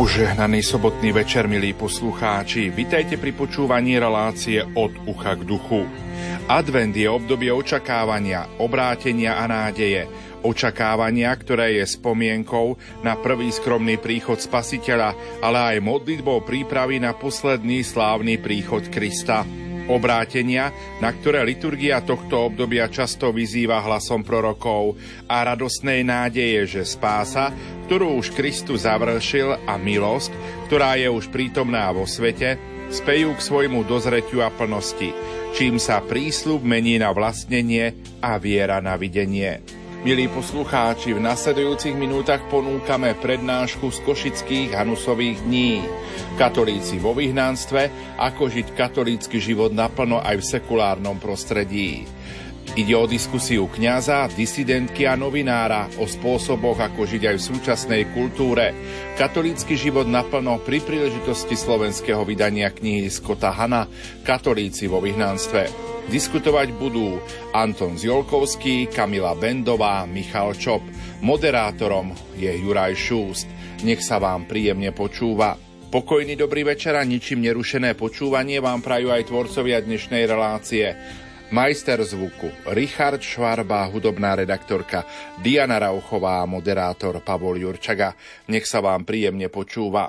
Požehnaný sobotný večer, milí poslucháči. Vitajte pri počúvaní relácie Od ucha k duchu. Advent je obdobie očakávania, obrátenia a nádeje. Očakávania, ktoré je spomienkou na prvý skromný príchod Spasiteľa, ale aj modlitbou prípravy na posledný slávny príchod Krista. Obrátenia, na ktoré liturgia tohto obdobia často vyzýva hlasom prorokov, a radosnej nádeje, že spása, ktorú už Kristus završil, a milosť, ktorá je už prítomná vo svete, spejú k svojmu dozretiu a plnosti, čím sa prísľub mení na vlastnenie a viera na videnie. Milí poslucháči, v nasledujúcich minútach ponúkame prednášku z košických Hanusových dní. Katolíci vo vyhnanstve, ako žiť katolícky život naplno aj v sekulárnom prostredí. Ide o diskusiu kňaza, disidentky a novinára o spôsoboch, ako žiť aj v súčasnej kultúre. Katolícky život naplno pri príležitosti slovenského vydania knihy Scotta Hanna Katolíci vo vyhnanstve. Diskutovať budú Anton Ziolkovský, Kamila Bendová, Michal Čop. Moderátorom je Juraj Šúst. Nech sa vám príjemne počúva. Pokojný dobrý večer a ničím nerušené počúvanie vám prajú aj tvorcovia dnešnej relácie. Majster zvuku Richard Švarba, hudobná redaktorka Diana Rauchová a moderátor Pavol Jurčaga. Nech sa vám príjemne počúva.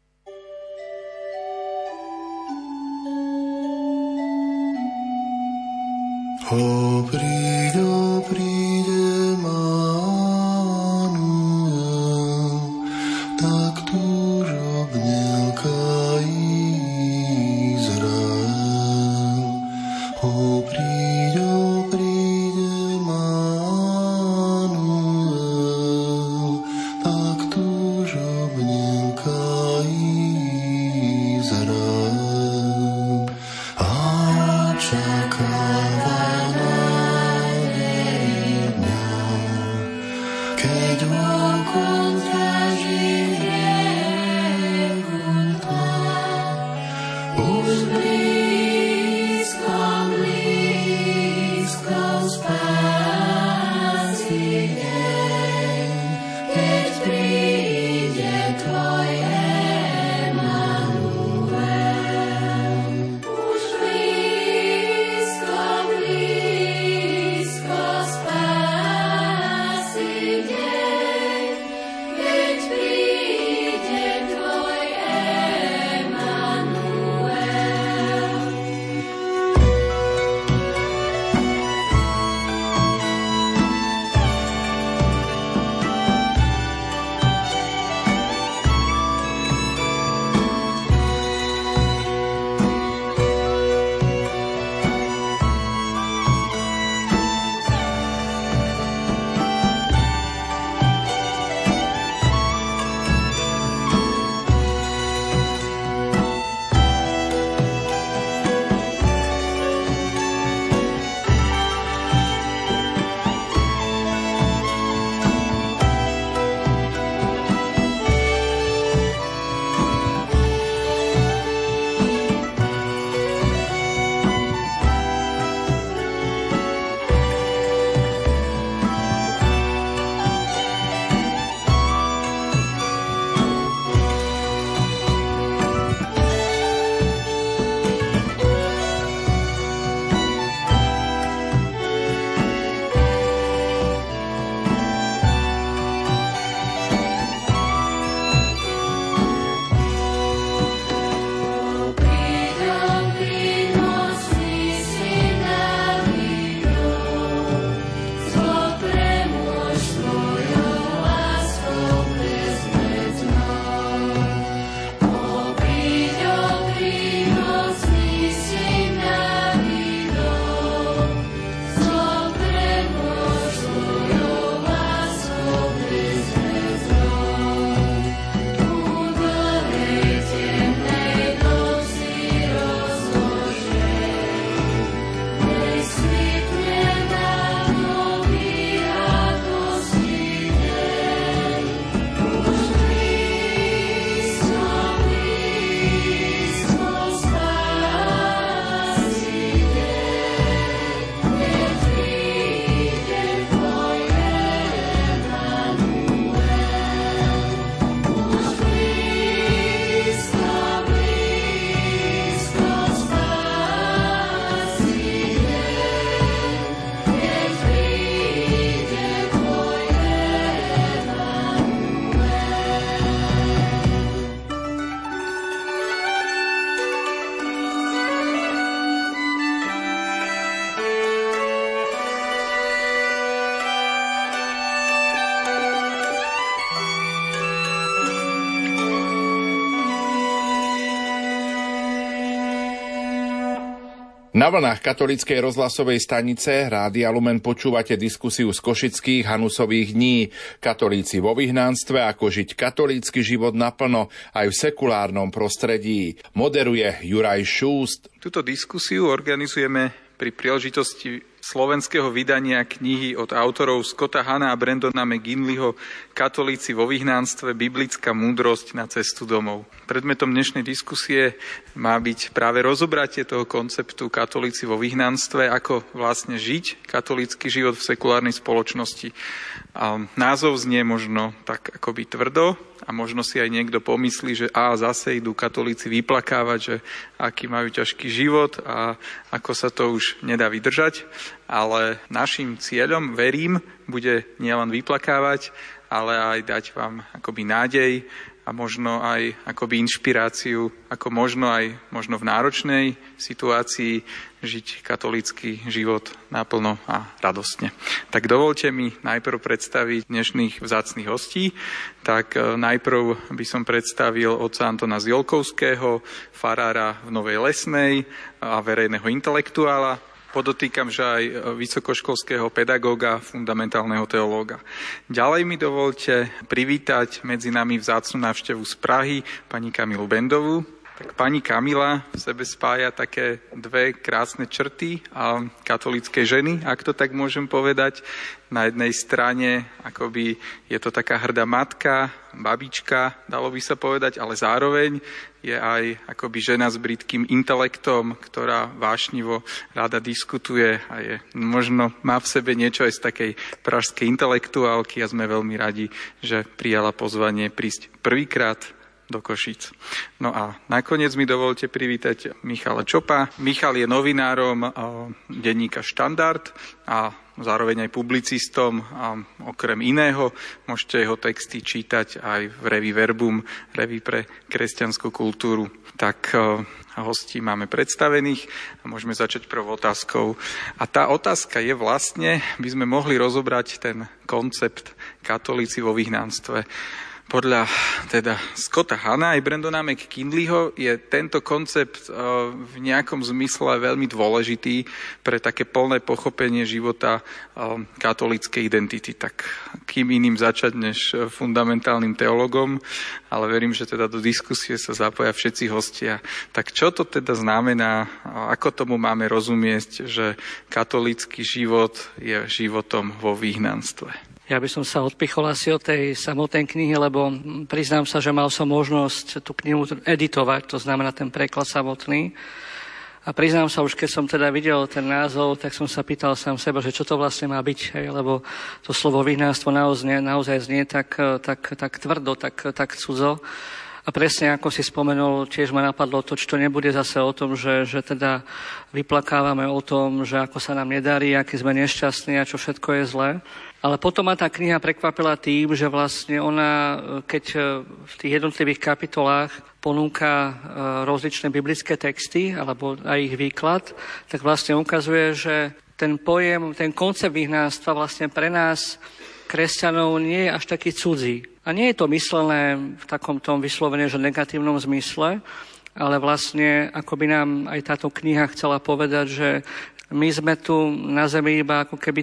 Príde Manuel, tak túžobne lká Izrael. Príde Manuel, tak túžobne lká Izrael. A čakáva Na vlnách katolíckej rozhlasovej stanice Rádia Lumen počúvate diskusiu z košických Hanusových dní. Katolíci vo vyhnanstve, ako žiť katolícky život naplno aj v sekulárnom prostredí. Moderuje Juraj Šúst. Túto diskusiu organizujeme pri príležitosti slovenského vydania knihy od autorov Scotta Hanna a Brendona McGinleyho Katolíci vo vyhnanstve, biblická múdrosť na cestu domov. Predmetom dnešnej diskusie má byť práve rozobratie toho konceptu katolíci vo vyhnanstve, ako vlastne žiť katolícky život v sekulárnej spoločnosti. A názov znie možno tak akoby tvrdo a možno si aj niekto pomyslí, že zase idú katolíci vyplakávať, že aký majú ťažký život a ako sa to už nedá vydržať. Ale našim cieľom, verím, bude nielen vyplakávať, ale aj dať vám akoby nádej a možno aj akoby inšpiráciu, ako možno v náročnej situácii žiť katolícky život naplno a radostne. Tak dovolte mi najprv predstaviť dnešných vzácnych hostí. Tak najprv by som predstavil otca Antona Ziolkovského, farára v Novej Lesnej a verejného intelektuála. Podotýkam, že aj vysokoškolského pedagóga, fundamentálneho teológa. Ďalej mi dovolte privítať medzi nami vzácnu návštevu z Prahy pani Kamilu Bendovú. Tak pani Kamila v sebe spája také dve krásne črty katolíckej ženy, ak to tak môžem povedať. Na jednej strane akoby je to taká hrdá matka, babička, dalo by sa povedať, ale zároveň je aj akoby žena s brytkým intelektom, ktorá vášnivo rada diskutuje a možno má v sebe niečo aj z takej pražskej intelektuálky a sme veľmi radi, že prijala pozvanie prísť prvýkrát do Košíc. No a nakoniec mi dovolte privítať Michala Čopa. Michal je novinárom denníka Štandard a zároveň aj publicistom a okrem iného môžete jeho texty čítať aj v Revii Verbum, Revii pre kresťanskú kultúru. Tak hostí máme predstavených a môžeme začať prvou otázkou. A tá otázka je vlastne, by sme mohli rozobrať ten koncept katolíci vo vyhnanstve. Podľa teda Scotta Hanna aj Brendona McGinleyho je tento koncept v nejakom zmysle veľmi dôležitý pre také plné pochopenie života katolíckej identity. Tak kým iným začať než fundamentálnym teologom, ale verím, že teda do diskusie sa zapoja všetci hostia. Tak čo to teda znamená, ako tomu máme rozumieť, že katolícky život je životom vo vyhnanstve? Ja by som sa odpichol asi od tej samotnej knihy, lebo priznám sa, že mal som možnosť tú knihu editovať, to znamená ten preklad samotný. A priznám sa, už keď som teda videl ten názov, tak som sa pýtal sám seba, že čo to vlastne má byť, lebo to slovo vyhnanstvo naozaj znie tak tvrdo, tak cudzo. A presne ako si spomenul, tiež ma napadlo to, či to nebude zase o tom, že teda vyplakávame o tom, že ako sa nám nedarí, aký sme nešťastní a čo všetko je zlé. Ale potom ma tá kniha prekvapila tým, že vlastne ona, keď v tých jednotlivých kapitolách ponúka rozličné biblické texty alebo aj ich výklad, tak vlastne ukazuje, že ten pojem, ten koncept vyhnanstva vlastne pre nás, kresťanov, nie je až taký cudzí. A nie je to myslené v takom tom vyslovene, že negatívnom zmysle, ale vlastne ako by nám aj táto kniha chcela povedať, že my sme tu na zemi iba ako keby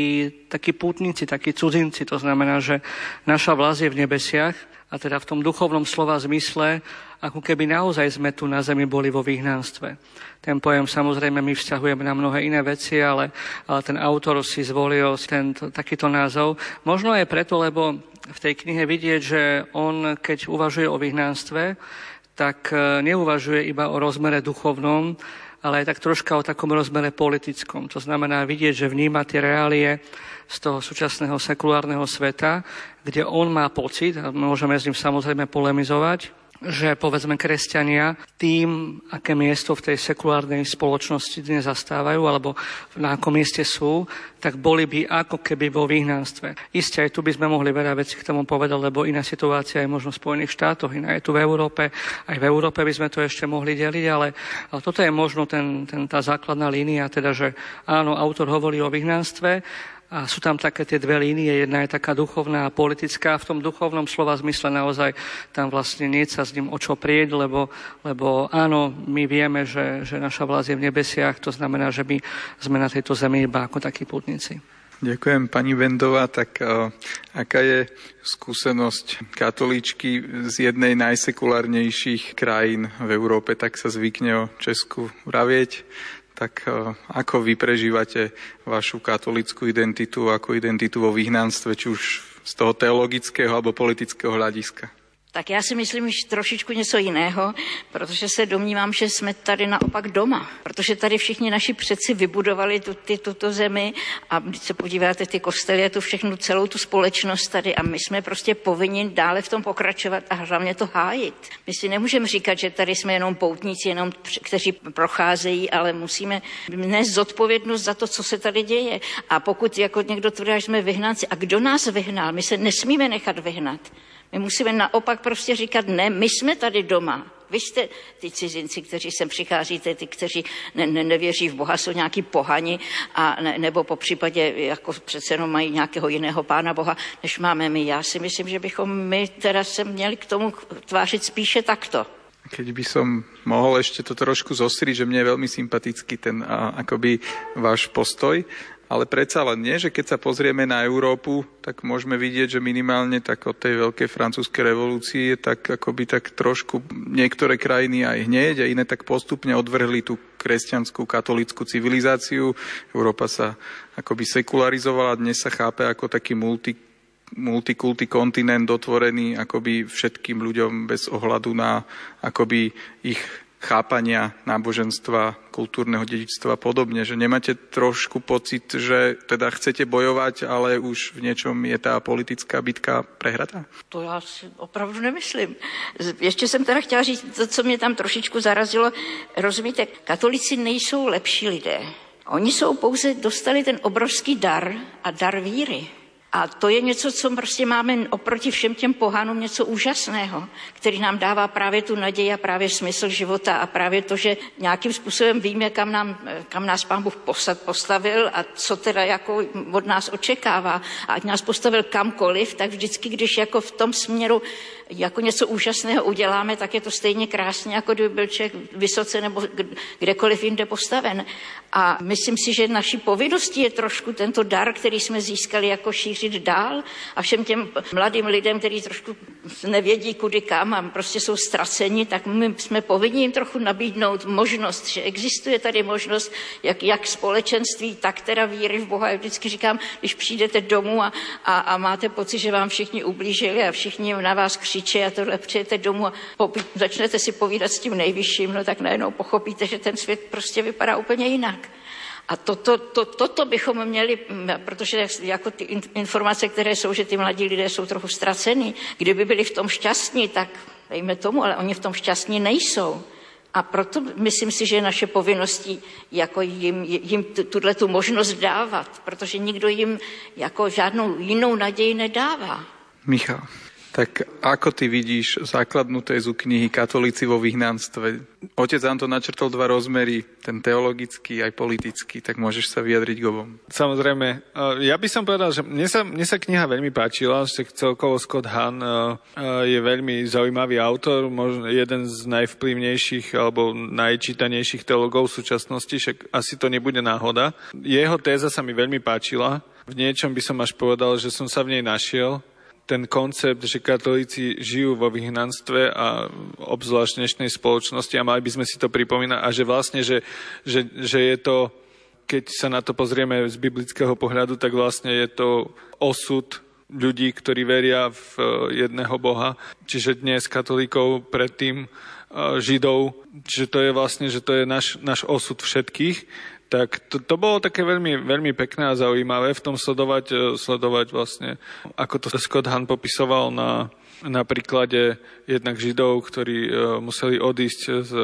takí pútnici, takí cudzinci. To znamená, že naša vlast je v nebesiach a teda v tom duchovnom slova zmysle, ako keby naozaj sme tu na zemi boli vo vyhnanstve. Ten pojem samozrejme my vzťahujeme na mnohé iné veci, ale ten autor si zvolil takýto názov. Možno aj preto, lebo v tej knihe vidieť, že on, keď uvažuje o vyhnanstve, tak neuvažuje iba o rozmere duchovnom, ale aj tak troška o takom rozmere politickom. To znamená vidieť, že vníma tie reálie z toho súčasného sekulárneho sveta, kde on má pocit, a môžeme s ním samozrejme polemizovať, že povedzme kresťania tým, aké miesto v tej sekulárnej spoločnosti dnes zastávajú, alebo na akom mieste sú, tak boli by ako keby vo vyhnanstve. Isté aj tu by sme mohli veľa vecí k tomu povedať, lebo iná situácia je možno v Spojených štátoch, iná je tu v Európe. Aj v Európe by sme to ešte mohli deliť, ale toto je možno tá základná línia, teda, že áno, autor hovorí o vyhnanstve, A sú tam také tie dve línie, jedna je taká duchovná a politická. V tom duchovnom slova zmysle naozaj tam vlastne nie sa s ním o čo prieť, lebo áno, my vieme, že naša vlast je v nebesiach, to znamená, že my sme na tejto zemi iba ako takí pútnici. Ďakujem, pani Vendová. Tak aká je skúsenosť katolíčky z jednej najsekulárnejších krajín v Európe, tak sa zvykne o Česku vravieť? Tak ako vy prežívate vašu katolícku identitu, ako identitu vo vyhnanstve, či už z toho teologického alebo politického hľadiska? Tak já si myslím, že trošičku něco jiného, protože se domnívám, že jsme tady naopak doma. Protože tady všichni naši předci vybudovali tuto zemi a když se podíváte ty kostely a tu všechnu celou tu společnost tady a my jsme prostě povinni dále v tom pokračovat a hlavně to hájit. My si nemůžeme říkat, že tady jsme jenom poutníci, jenom kteří procházejí, ale musíme nést zodpovědnost za to, co se tady děje. A pokud jako někdo tvrdí, že jsme vyhnanci, a kdo nás vyhnal? My se nesmíme nechat vyhnat. My musíme naopak prostě říkat, ne, my jsme tady doma. Vy jste ty cizinci, kteří sem přicházíte, ty, kteří nevěří v Boha, jsou nějaký pohani, nebo po případě jako přece jenom mají nějakého jiného pána Boha, než máme my. Já si myslím, že bychom my teda se měli k tomu tvářit spíše takto. Keď by som mohol ešte to trošku zostriť, že mne je veľmi sympatický ten akoby váš postoj, ale predsa len nie, že keď sa pozrieme na Európu, tak môžeme vidieť, že minimálne tak od tej veľkej francúzskej revolúcie tak akoby tak trošku niektoré krajiny aj hneď a iné tak postupne odvrhli tú kresťanskú katolícku civilizáciu. Európa sa akoby sekularizovala, dnes sa chápe ako taký multikulty kontinent otvorený akoby všetkým ľuďom bez ohľadu na akoby ich chápania náboženstva, kultúrneho dedičstva a podobne, že nemáte trošku pocit, že teda chcete bojovať, ale už v niečom je tá politická bitka prehratá? To já si opravdu nemyslím. Ještě jsem teda chtěla říct, to, co mě tam trošičku zarazilo. Rozumíte, katolíci nejsou lepší lidé. Oni jsou pouze dostali ten obrovský dar a dar víry. A to je něco, co prostě máme oproti všem těm pohanům něco úžasného, který nám dává právě tu naději a právě smysl života a právě to, že nějakým způsobem víme, kam nás Pán Bůh postavil a co teda jako od nás očekává. A ať nás postavil kamkoliv, tak vždycky, když jako v tom směru jako něco úžasného uděláme, tak je to stejně krásně, jako kdyby byl člověk vysoce nebo kdekoliv jinde postaven. A myslím si, že naší povinností je trošku tento dar, který jsme získali, jako šířit dál a všem těm mladým lidem, kteří trošku nevědí kudy kam a prostě jsou ztraceni, tak my jsme povinni jim trochu nabídnout možnost, že existuje tady možnost jak společenství, tak teda víry v Boha. Já vždycky říkám, když přijdete domů a máte pocit, že vám všichni ublížili a všichni na vás křičí a tohle, přijete domů a začnete si povídat s tím nejvyšším, no tak najednou pochopíte, že ten svět prostě vypadá úplně jinak. A toto bychom měli, protože jako ty informace, které jsou, že ty mladí lidé jsou trochu ztracení, kdyby byli v tom šťastní, tak dejme tomu, ale oni v tom šťastní nejsou. A proto myslím si, že je naše povinností jako jim tu možnost dávat, protože nikdo jim jako žádnou jinou naději nedává. Michal, tak ako ty vidíš základnú tézu knihy Katolíci vo vyhnanstve? Otec Anton načrtol dva rozmery, ten teologický aj politický, tak môžeš sa vyjadriť k obom. Samozrejme, ja by som povedal, že mne sa kniha veľmi páčila, že celkovo Scott Hahn je veľmi zaujímavý autor, možno jeden z najvplyvnejších alebo najčítanejších teologov v súčasnosti, však asi to nebude náhoda. Jeho téza sa mi veľmi páčila, v niečom by som až povedal, že som sa v nej našiel. Ten koncept, že katolíci žijú vo vyhnanstve a obzvlášť dnešnej spoločnosti a mali by sme si to pripomínať a že vlastne, že je to, keď sa na to pozrieme z biblického pohľadu, tak vlastne je to osud ľudí, ktorí veria v jedného Boha. Čiže dnes katolíkov, predtým Židov, že to je vlastne, že to je náš osud všetkých. Tak to bolo také veľmi, veľmi pekné a zaujímavé v tom sledovať vlastne, ako to Scott Hahn popisoval na príklade jednak Židov, ktorí museli odísť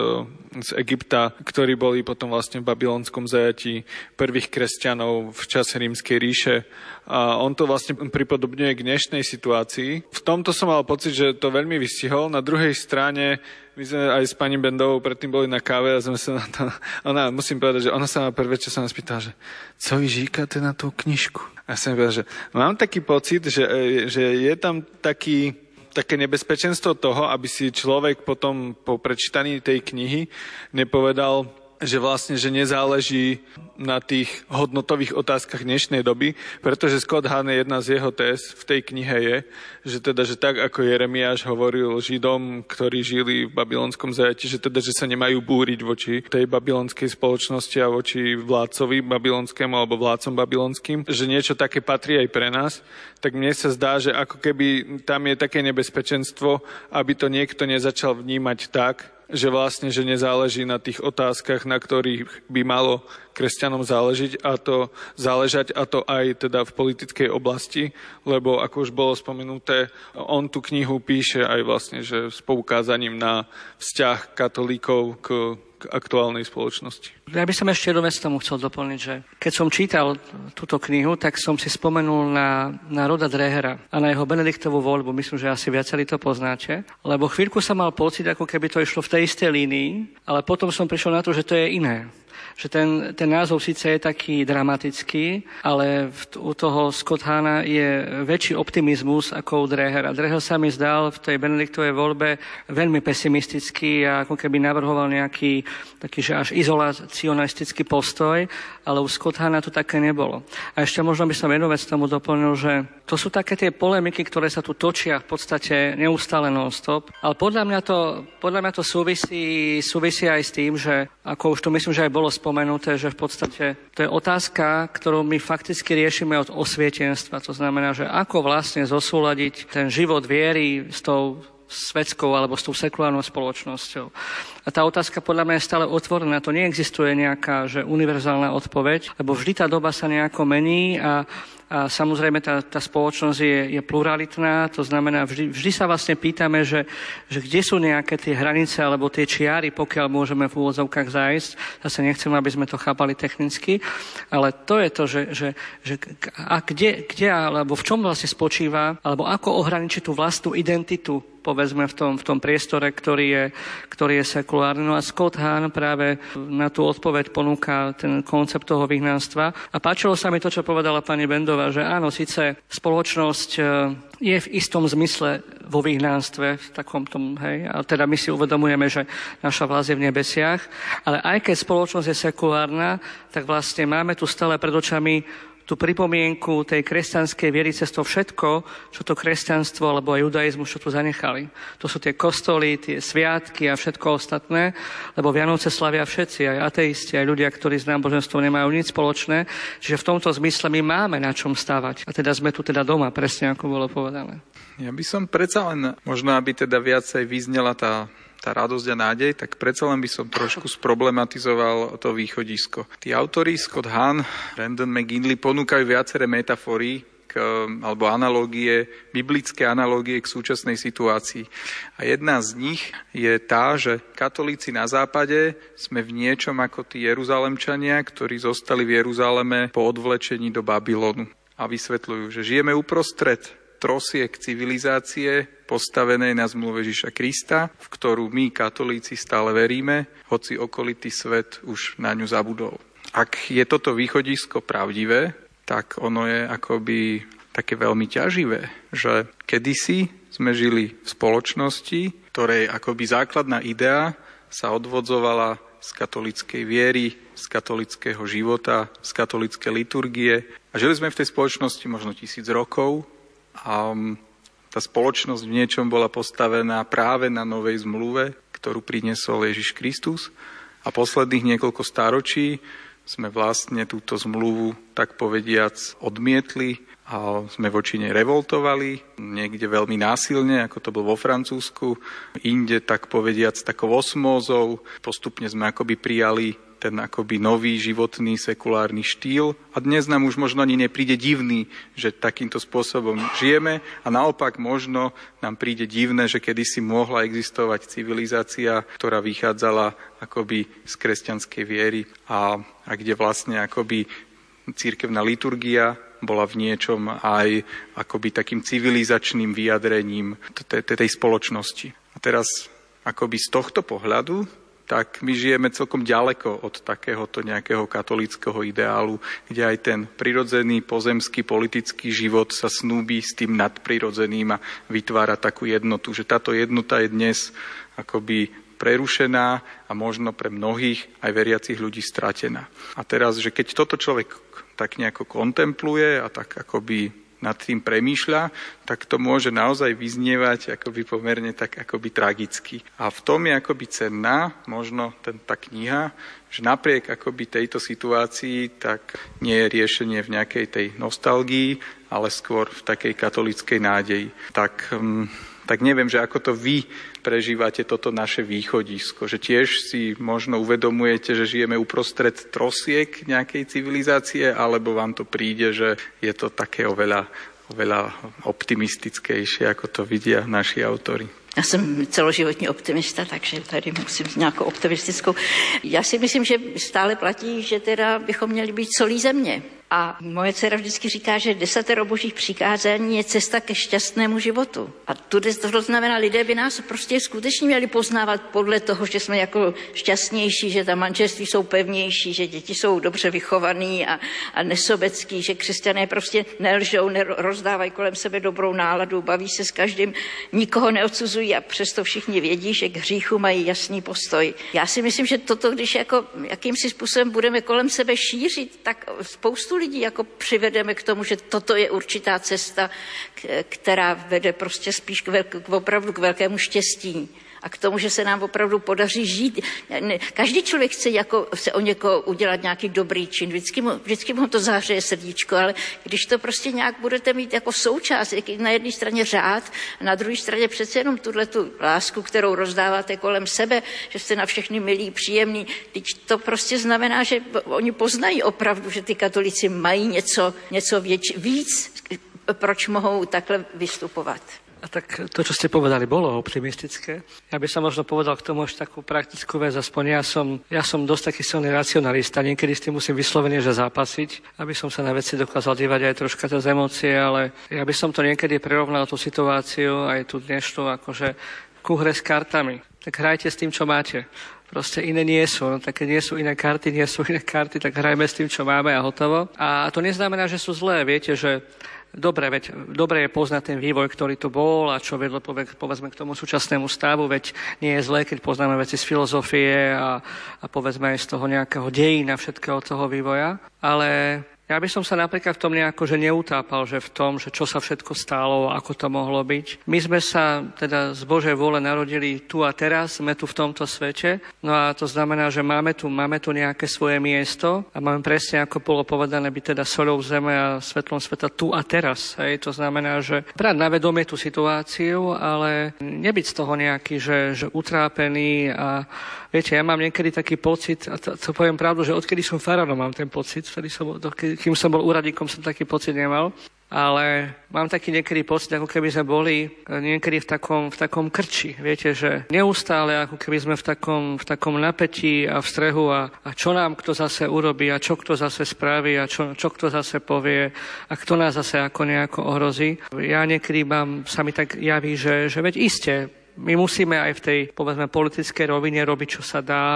z Egypta, ktorí boli potom vlastne v babylonskom zajatí prvých kresťanov v čase Rímskej ríše. A on to vlastne pripodobňuje k dnešnej situácii. V tomto som mal pocit, že to veľmi vystihol. Na druhej strane My sme aj s pani Bendovou predtým boli na káve a sme sa na to... Musím povedať, že ona sa ma prvé, čo sa nás pýtala, že co vy žíkate na tú knižku? A ja som povedal, že mám taký pocit, že je tam také nebezpečenstvo toho, aby si človek potom po prečítaní tej knihy nepovedal, že vlastne, že nezáleží na tých hodnotových otázkach dnešnej doby, pretože Scott Hahn, jedna z jeho téz v tej knihe je, že tak ako Jeremiáš hovoril Židom, ktorí žili v babylonskom zajatí, že sa nemajú búriť voči tej babylonskej spoločnosti a voči vládcovi babylonskému alebo vládcom babylonským, že niečo také patrí aj pre nás, tak mne sa zdá, že ako keby tam je také nebezpečenstvo, aby to niekto nezačal vnímať tak, že vlastne, že nezáleží na tých otázkach, na ktorých by malo kresťanom záležať a to aj teda v politickej oblasti, lebo ako už bolo spomenuté, on tú knihu píše aj vlastne, že s poukázaním na vzťah katolíkov k aktuálnej spoločnosti. Ja by som ešte jednu vec tomu chcel doplniť, že keď som čítal túto knihu, tak som si spomenul na Roda Drehera a na jeho Benediktovú voľbu. Myslím, že asi viacerí to poznáte, lebo chvíľku som mal pocit, ako keby to išlo v tej istej línii, ale potom som prišiel na to, že to je iné. Že ten názov síce je taký dramatický, ale u toho Scott Hahna je väčší optimizmus ako u Drehera. Dreher sa mi zdal v tej Benediktovej voľbe veľmi pesimistický a ako keby navrhoval nejaký taký, že až izolacionistický postoj, ale u Scott Hahna to také nebolo. A ešte možno by som jednu vec tomu doplnil, že to sú také tie polemiky, ktoré sa tu točia v podstate neustále non-stop, ale podľa mňa to súvisí aj s tým, že ako už to myslím, že aj bolo spomenuté, že v podstate to je otázka, ktorú my fakticky riešime od osvietenstva. To znamená, že ako vlastne zosúladiť ten život viery s tou svetskou alebo s tou sekulárnou spoločnosťou. A tá otázka podľa mňa je stále otvorená. To neexistuje nejaká že univerzálna odpoveď, lebo vždy tá doba sa nejako mení a samozrejme tá spoločnosť je pluralitná, to znamená, vždy sa vlastne pýtame, že kde sú nejaké tie hranice alebo tie čiary, pokiaľ môžeme v úvodzovkách zájsť. Zase nechcem, aby sme to chápali technicky, ale to je to, že kde alebo v čom vlastne spočíva, alebo ako ohraničiť tú vlastnú identitu, povedzme v tom priestore, ktorý je sekulárny. No a Scott Hahn práve na tú odpoveď ponúka ten koncept toho vyhnanstva. A páčilo sa mi to, čo povedala pani Bendová, že áno, síce spoločnosť je v istom zmysle vo vyhnanstve, v takom tom, hej, ale teda my si uvedomujeme, že naša vlast je v nebesiach, ale aj keď spoločnosť je sekulárna, tak vlastne máme tu stále pred očami tú pripomienku tej kresťanskej viery cez to všetko, čo to kresťanstvo alebo aj judaizmus, čo tu zanechali. To sú tie kostoly, tie sviatky a všetko ostatné, lebo Vianoce slavia všetci, aj ateisti, aj ľudia, ktorí s náboženstvom nemajú nič spoločné. Čiže v tomto zmysle my máme na čom stavať. A teda sme tu teda doma, presne ako bolo povedané. Ja by som predsa len, možno aby teda viacej vyznela tá radosť a nádej, tak predsa len by som trošku sproblematizoval to východisko. Tí autori Scott Hahn, Brandon McGinley ponúkajú viaceré metafory alebo analógie, biblické analógie k súčasnej situácii. A jedna z nich je tá, že katolíci na západe sme v niečom ako tí Jeruzalemčania, ktorí zostali v Jeruzaleme po odvlečení do Babylonu. A vysvetľujú, že žijeme uprostred trosiek civilizácie postavenej na zmluve Ježiša Krista, v ktorú my, katolíci, stále veríme, hoci okolitý svet už na ňu zabudol. Ak je toto východisko pravdivé, tak ono je akoby také veľmi ťaživé, že kedysi sme žili v spoločnosti, ktorej akoby základná idea sa odvodzovala z katolíckej viery, z katolického života, z katolíckej liturgie. A žili sme v tej spoločnosti možno 1000 rokov, a tá spoločnosť v niečom bola postavená práve na novej zmluve, ktorú priniesol Ježiš Kristus. A posledných niekoľko stáročí sme vlastne túto zmluvu, tak povediac, odmietli a sme voči nej revoltovali, niekde veľmi násilne, ako to bolo vo Francúzsku, inde, tak povediac, takou osmózou. Postupne sme akoby prijali ten akoby nový životný sekulárny štýl a dnes nám už možno ani nepríde divný, že takýmto spôsobom žijeme a naopak možno nám príde divné, že kedysi mohla existovať civilizácia, ktorá vychádzala akoby z kresťanskej viery a kde vlastne akoby cirkevná liturgia bola v niečom aj akoby takým civilizačným vyjadrením tej spoločnosti. A teraz akoby z tohto pohľadu, tak my žijeme celkom ďaleko od takéhoto nejakého katolického ideálu, kde aj ten prirodzený pozemský politický život sa snúbi s tým nadprirodzeným a vytvára takú jednotu, že táto jednota je dnes akoby prerušená a možno pre mnohých aj veriacich ľudí stratená. A teraz, že keď toto človek tak nejako kontempluje a tak akoby nad tým premýšľa, tak to môže naozaj vyznievať akoby pomerne tak akoby tragicky. A v tom je akoby cenná možno tá kniha, že napriek akoby tejto situácii tak nie je riešenie v nejakej tej nostalgii, ale skôr v takej katolíckej nádeji. Tak neviem, že ako to vy prežívate toto naše východisko, že tiež si možno uvedomujete, že žijeme uprostred trosiek nejakej civilizácie, alebo vám to príde, že je to také oveľa optimistickejšie, ako to vidia naši autori. Já jsem celoživotní optimista, takže tady musím s nějakou optimistickou. Já si myslím, že stále platí, že teda bychom měli být solí země. A moje dcera vždycky říká, že 10 božích přikázání je cesta ke šťastnému životu. A to znamená, lidé by nás prostě skutečně měli poznávat podle toho, že jsme jako šťastnější, že ta manželství jsou pevnější, že děti jsou dobře vychovaný a nesobecký, že křesťané prostě nelžou, rozdávají kolem sebe dobrou náladu, baví se s každým, nikoho neodsuzují a přesto všichni vědí, že k hříchu mají jasný postoj. Já si myslím, že toto, když jako jakýmsi způsobem budeme kolem sebe šířit, tak spoustu lidí jako přivedeme k tomu, že toto je určitá cesta, která vede prostě spíš opravdu k velkému štěstí a k tomu, že se nám opravdu podaří žít. Každý člověk chce jako se o někoho udělat nějaký dobrý čin, vždycky mu to zahřeje srdíčko, ale když to prostě nějak budete mít jako součást, na jedné straně řád, na druhé straně přece jenom tu lásku, kterou rozdáváte kolem sebe, že jste na všechny milí, příjemný, teď to prostě znamená, že oni poznají opravdu, že ty katolíci mají něco víc, proč mohou takhle vystupovat. A tak to, čo ste povedali, bolo optimistické. Ja by som možno povedal k tomu ešte takú praktickú vec, aspoň ja som dosť taký silný racionalista, niekedy s tým musím vyslovene, že zápasiť, aby som sa na veci dokázal dívať aj troška cez emócie, ale ja by som to niekedy prirovnal tú situáciu, aj tú dnešnú, akože ku hre s kartami. Tak hrajte s tým, čo máte. Proste iné nie sú. No, tak keď nie sú iné karty, tak hrajme s tým, čo máme a hotovo. A to neznamená, že sú zlé. Viete, že dobre je poznať ten vývoj, ktorý tu bol a čo vedlo povedzme k tomu súčasnému stavu, veď nie je zlé, keď poznáme veci z filozofie a povedzme aj z toho nejakého dejína všetkého toho vývoja, ale ja by som sa napríklad v tom nejako že neutápal, že v tom, že čo sa všetko stalo, ako to mohlo byť. My sme sa teda z Božej vôle narodili tu a teraz, sme tu v tomto svete, no a to znamená, že máme tu nejaké svoje miesto a máme presne, ako bolo povedané, byť teda soľou zeme a svetlom sveta tu a teraz. Hej. To znamená, že brať na vedomie tú situáciu, ale nebyť z toho nejaký, že utrápený a viete, ja mám niekedy taký pocit, a to poviem pravdu, že odkedy som farárom mám ten pocit, kým som bol úradníkom, som taký pocit nemal, ale mám taký niekedy pocit, ako keby sme boli niekedy v takom krči. Viete, že neustále, ako keby sme v takom napätí a v strehu a čo nám kto zase urobí a čo kto zase spraví a čo kto zase povie a kto nás zase ako nejako ohrozí. Ja niekedy sa mi tak javí, že veď iste, my musíme aj v tej, povedzme, politickej rovine robiť, čo sa dá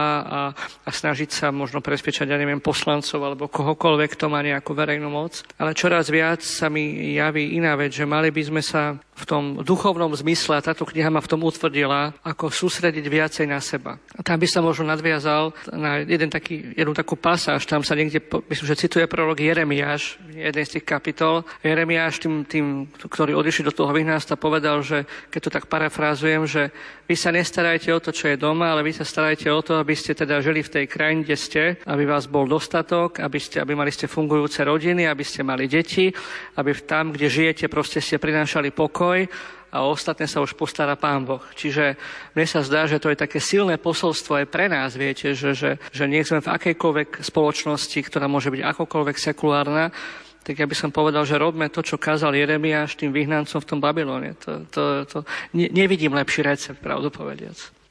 a snažiť sa možno presvedčať, poslancov alebo kohokoľvek, kto má nejakú verejnú moc. Ale čoraz viac sa mi javí iná vec, že mali by sme sa v tom duchovnom zmysle, a táto kniha ma v tom utvrdila, ako sústrediť viacej na seba. A tam by sa možno nadviazal na jednu takú pasáž, tam sa niekde, myslím, že cituje prorok Jeremiáš, jeden z tých kapitol. Jeremiáš tým, ktorí odišli do toho vyhnanstva, povedal, že keď to tak parafrázujem, že vy sa nestarajte o to, čo je doma, ale vy sa starajte o to, aby ste teda žili v tej krajine, kde ste, aby vás bol dostatok, aby mali ste fungujúce rodiny, aby ste mali deti, aby tam, kde žijete, proste ste prinášali pokoj a ostatné sa už postará Pán Boh. Čiže mne sa zdá, že to je také silné posolstvo aj pre nás, viete, že nech sme v akejkoľvek spoločnosti, ktorá môže byť akokoľvek sekulárna, tak ja by som povedal, že robme to, čo kázal Jeremiáš tým vyhnancom v tom Babylone. Nevidím lepší recept, pravdu povediac.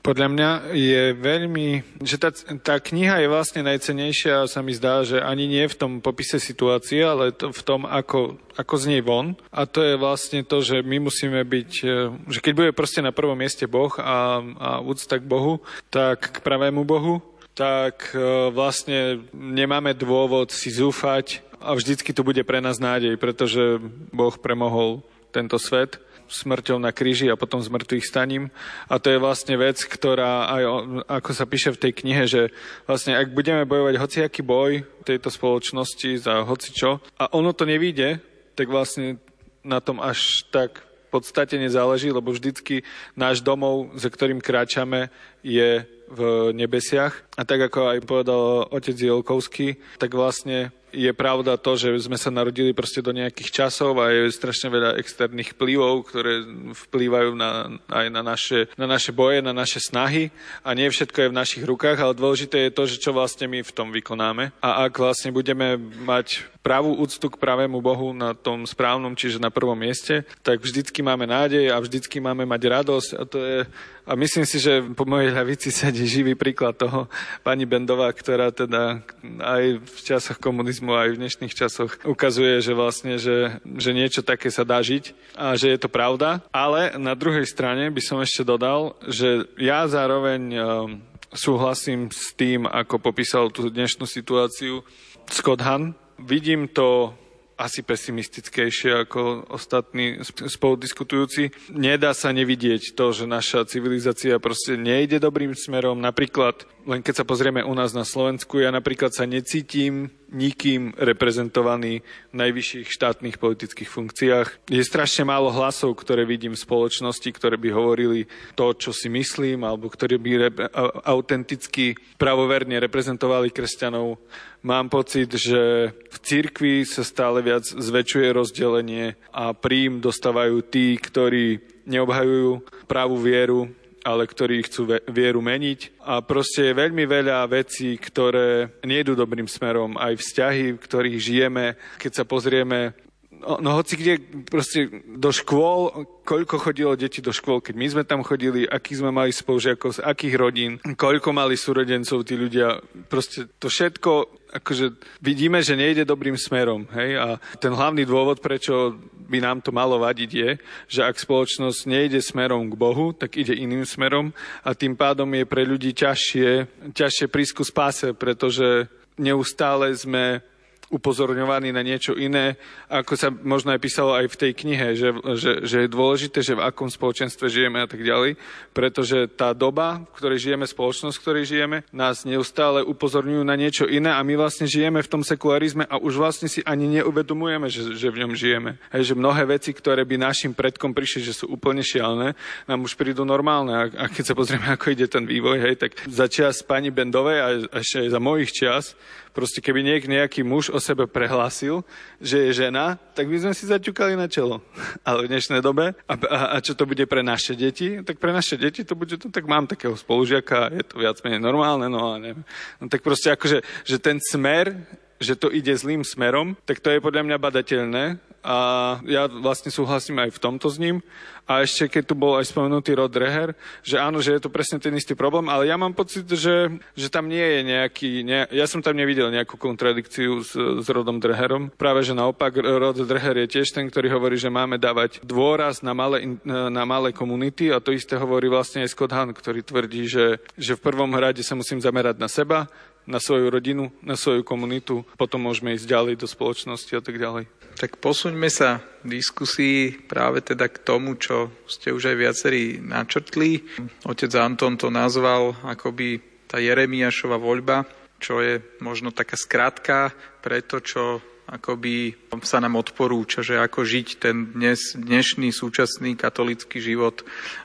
Podľa mňa je veľmi, že tá kniha je vlastne najcennejšia a sa mi zdá, že ani nie v tom popise situácie, ale v tom, ako z nej von. A to je vlastne to, že my musíme byť, že keď bude proste na prvom mieste Boh a úcta k Bohu, tak k pravému Bohu, tak vlastne nemáme dôvod si zúfať a vždycky to bude pre nás nádej, pretože Boh premohol tento svet smrťou na kríži a potom z mŕtvych staním. A to je vlastne vec, ktorá aj, ako sa píše v tej knihe, že vlastne ak budeme bojovať hociaký boj tejto spoločnosti za hocičo a ono to nevyjde, tak vlastne na tom až tak v podstate nezáleží, lebo vždycky náš domov, za ktorým kráčame, je v nebesiach. A tak ako aj povedal otec Jelkovský, tak vlastne je pravda to, že sme sa narodili proste do nejakých časov a je strašne veľa externých vplyvov, ktoré vplývajú aj na naše boje, na naše snahy a nie všetko je v našich rukách, ale dôležité je to, že čo vlastne my v tom vykonáme. A ak vlastne budeme mať pravú úctu k pravému Bohu na tom správnom, čiže na prvom mieste, tak vždycky máme nádej a vždycky máme mať radosť a myslím si, že po mojej ľavici sedí živý príklad toho pani Bendová, ktorá teda aj v časoch komunizmu, aj v dnešných časoch ukazuje, že vlastne, že niečo také sa dá žiť a že je to pravda. Ale na druhej strane by som ešte dodal, že ja zároveň súhlasím s tým, ako popísal tú dnešnú situáciu Scott Hahn. Vidím to asi pesimistickejšie ako ostatní spoludiskutujúci. Nedá sa nevidieť to, že naša civilizácia proste nejde dobrým smerom. Napríklad, len keď sa pozrieme u nás na Slovensku, ja napríklad sa necítim nikým reprezentovaný v najvyšších štátnych politických funkciách. Je strašne málo hlasov, ktoré vidím v spoločnosti, ktoré by hovorili to, čo si myslím, alebo ktoré by autenticky, pravoverne reprezentovali kresťanov. Mám pocit, že v cirkvi sa stále viac zväčšuje rozdelenie a príjm dostávajú tí, ktorí neobhajujú pravú vieru, ale ktorí chcú vieru meniť. A proste je veľmi veľa vecí, ktoré nie idú dobrým smerom. Aj vzťahy, v ktorých žijeme. Keď sa pozrieme, no hoci kde proste do škôl, koľko chodilo deti do škôl, keď my sme tam chodili, akých sme mali spolužiakov, z akých rodín, koľko mali súrodencov tí ľudia. Proste to všetko, akože vidíme, že nejde dobrým smerom. Hej? A ten hlavný dôvod, prečo by nám to malo vadiť, je, že ak spoločnosť nejde smerom k Bohu, tak ide iným smerom a tým pádom je pre ľudí ťažšie prísť ku spáse, pretože neustále sme upozorňovaní na niečo iné, ako sa možno aj písalo aj v tej knihe, že je dôležité, že v akom spoločenstve žijeme a tak ďalej, pretože tá doba, v ktorej žijeme, spoločnosť, v ktorej žijeme, nás neustále upozorňujú na niečo iné a my vlastne žijeme v tom sekularizme a už vlastne si ani neuvedomujeme, že v ňom žijeme. Hej, že mnohé veci, ktoré by našim predkom prišli, že sú úplne šialné, nám už prídu normálne. A keď sa pozrieme, ako ide ten vývoj, hej, tak za čas pani Bendovej a ešte aj za mojich čas, proste keby nejaký muž o sebe prehlásil, že je žena, tak by sme si zaťukali na čelo. Ale v dnešnej dobe, a čo to bude pre naše deti? Tak pre naše deti to bude, tak mám takého spolužiaka, je to viac menej normálne, no a neviem. No tak proste akože, že ten smer, že to ide zlým smerom, tak to je podľa mňa badateľné a ja vlastne súhlasím aj v tomto s ním. A ešte keď tu bol aj spomenutý Rod Dreher, že áno, že je to presne ten istý problém, ale ja mám pocit, že tam nie je ja som tam nevidel nejakú kontradikciu s Rodom Dreherom. Práve, že naopak Rod Dreher je tiež ten, ktorý hovorí, že máme dávať dôraz na malé komunity a to isté hovorí vlastne aj Scott Hahn, ktorý tvrdí, že v prvom rade sa musím zamerať na seba, na svoju rodinu, na svoju komunitu, potom môžeme ísť ďalej do spoločnosti a tak ďalej. Tak posuňme sa v diskusii práve teda k tomu, čo ste už aj viacerí načrtli. Otec Anton to nazval akoby tá Jeremiášova voľba, čo je možno taká skratka pre to, čo akoby sa nám odporúča, že ako žiť ten dnešný súčasný katolícky život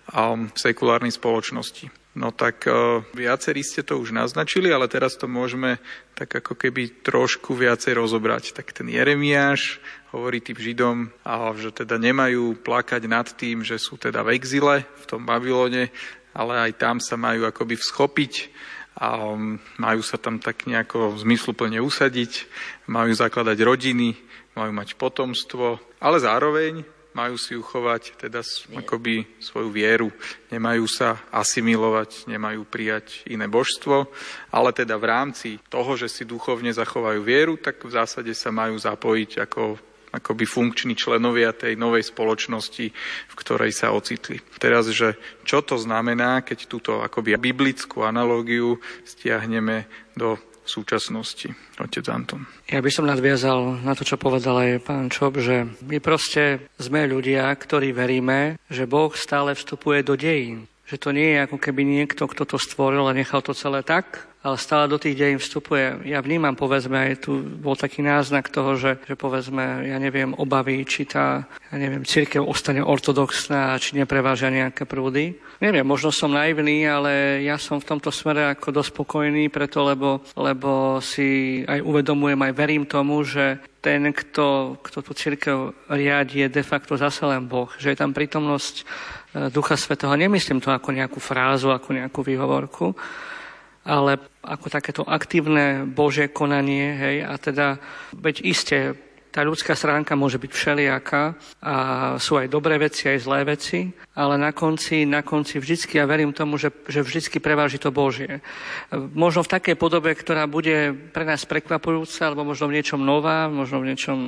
v sekulárnej spoločnosti. No tak viacerí ste to už naznačili, ale teraz to môžeme tak ako keby trošku viacej rozobrať. Tak ten Jeremiáš hovorí tým Židom, že teda nemajú plakať nad tým, že sú teda v exile v tom Babylone, ale aj tam sa majú akoby всchopiť a majú sa tam tak nejako zmysluplne usadiť, majú zakladať rodiny, majú mať potomstvo, ale zároveň majú si uchovať teda akoby svoju vieru, nemajú sa asimilovať, nemajú prijať iné božstvo, ale teda v rámci toho, že si duchovne zachovajú vieru, tak v zásade sa majú zapojiť akoby funkční členovia tej novej spoločnosti, v ktorej sa ocitli. Teraz, že čo to znamená, keď túto akoby biblickú analógiu stiahneme do súčasnosti. Otec Anton. Ja by som nadviazal na to, čo povedal aj pán Čop, že my proste sme ľudia, ktorí veríme, že Boh stále vstupuje do dejín. Že to nie je ako keby niekto, kto to stvoril a nechal to celé tak, ale stále do tých dejín vstupuje. Ja vnímam, povedzme, aj tu bol taký náznak toho, že povedzme, ja neviem, obavy, či tá, cirkev ostane ortodoxná, či neprevážia nejaké prúdy. Neviem, možno som naivný, ale ja som v tomto smere ako dosť spokojný, preto, lebo si aj uvedomujem, aj verím tomu, že ten, kto tú cirkev riadi, je de facto zase len Boh. Že je tam prítomnosť Ducha Svätého. Nemyslím to ako nejakú frázu, ako nejakú výhovorku, ale ako takéto aktívne Božie konanie, hej, a teda, veď iste, tá ľudská stránka môže byť všelijaká a sú aj dobré veci, aj zlé veci, ale na konci vždycky, ja verím tomu, že vždycky preváži to Božie. Možno v takej podobe, ktorá bude pre nás prekvapujúca, alebo možno v niečom nová, možno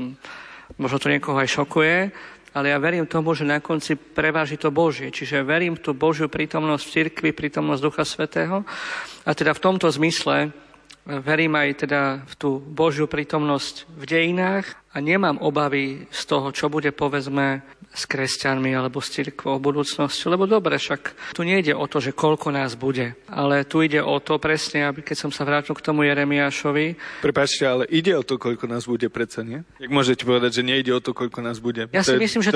to niekoho aj šokuje, ale ja verím tomu, že na konci preváži to Božie. Čiže verím v tú Božiu prítomnosť v cirkvi, prítomnosť Ducha Svätého. A teda v tomto zmysle verím aj teda v tú Božiu prítomnosť v dejinách a nemám obavy z toho, čo bude, povedzme, s kresťanmi alebo s cirkvou v budúcnosti. Lebo dobre, však tu nejde o to, že koľko nás bude, ale tu ide o to presne, aby keď som sa vrátil k tomu Jeremiášovi. Prepáčte, ale ide o to, koľko nás bude predsa, nie? Jak môžete povedať, že nejde o to, koľko nás bude? Ja si myslím, že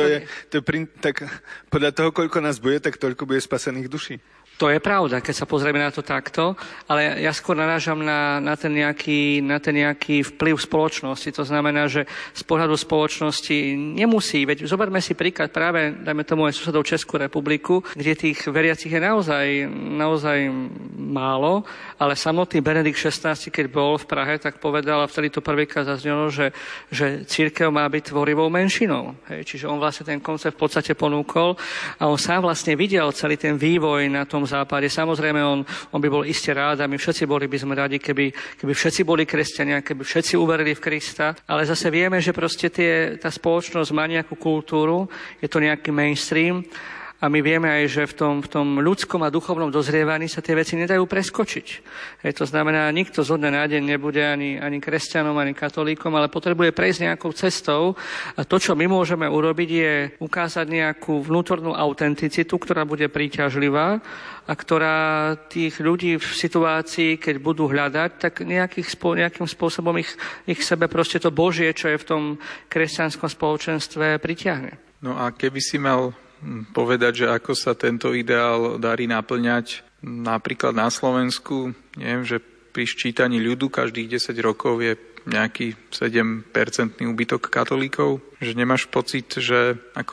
tak podľa toho, koľko nás bude, tak toľko bude spasených duší. To je pravda, keď sa pozrieme na to takto, ale ja skôr narážam na ten nejaký vplyv spoločnosti. To znamená, že z pohľadu spoločnosti nemusí, veď zoberme si príklad práve, dajme tomu aj susedov Českú republiku, kde tých veriacich je naozaj málo, ale samotný Benedikt XVI, keď bol v Prahe, tak povedal, a vtedy to prvýkrát zaznelo, že cirkev má byť tvorivou menšinou. Hej, čiže on vlastne ten koncept v podstate ponúkol a on sám vlastne videl celý ten vývoj na tom západe. Samozrejme, on by bol iste rád a my všetci by sme radi, keby všetci boli kresťania, keby všetci uverili v Krista, ale zase vieme, že proste tá spoločnosť má nejakú kultúru, je to nejaký mainstream a my vieme aj, že v tom ľudskom a duchovnom dozrievaní sa tie veci nedajú preskočiť. To znamená, nikto zo dňa na deň nebude ani kresťanom, ani katolíkom, ale potrebuje prejsť nejakou cestou a to, čo my môžeme urobiť, je ukázať nejakú vnútornú autenticitu, ktorá bude príťažlivá a ktorá tých ľudí v situácii, keď budú hľadať, tak nejakým spôsobom ich sebe proste to Božie, čo je v tom kresťanskom spoločenstve, pritiahne. No a keby si mal povedať, že ako sa tento ideál darí naplňať napríklad na Slovensku, neviem, že pri ščítaní ľudu každých 10 rokov je nejaký 7% úbytok katolíkov, že nemáš pocit, že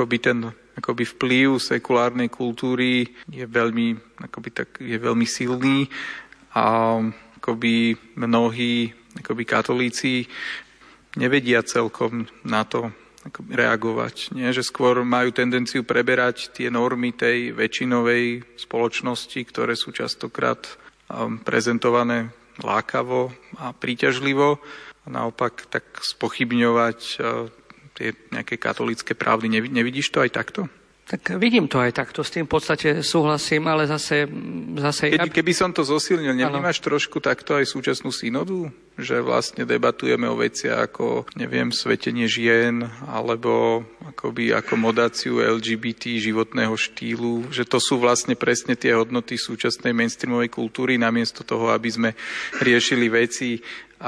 akoby vplyv sekulárnej kultúry je veľmi silný a akoby mnohí katolíci nevedia celkom na to reagovať. Nie? Že skôr majú tendenciu preberať tie normy tej väčšinovej spoločnosti, ktoré sú častokrát prezentované lákavo a príťažlivo a naopak tak spochybňovať tie nejaké katolícke pravdy. Nevidíš to aj takto? Tak vidím to aj takto, s tým v podstate súhlasím, ale zase... Keby som to zosilnil, nevnímaš trošku takto aj súčasnú synodu? Že vlastne debatujeme o veciach ako, svetenie žien, alebo ako modáciu LGBT životného štýlu, že to sú vlastne presne tie hodnoty súčasnej mainstreamovej kultúry, namiesto toho, aby sme riešili veci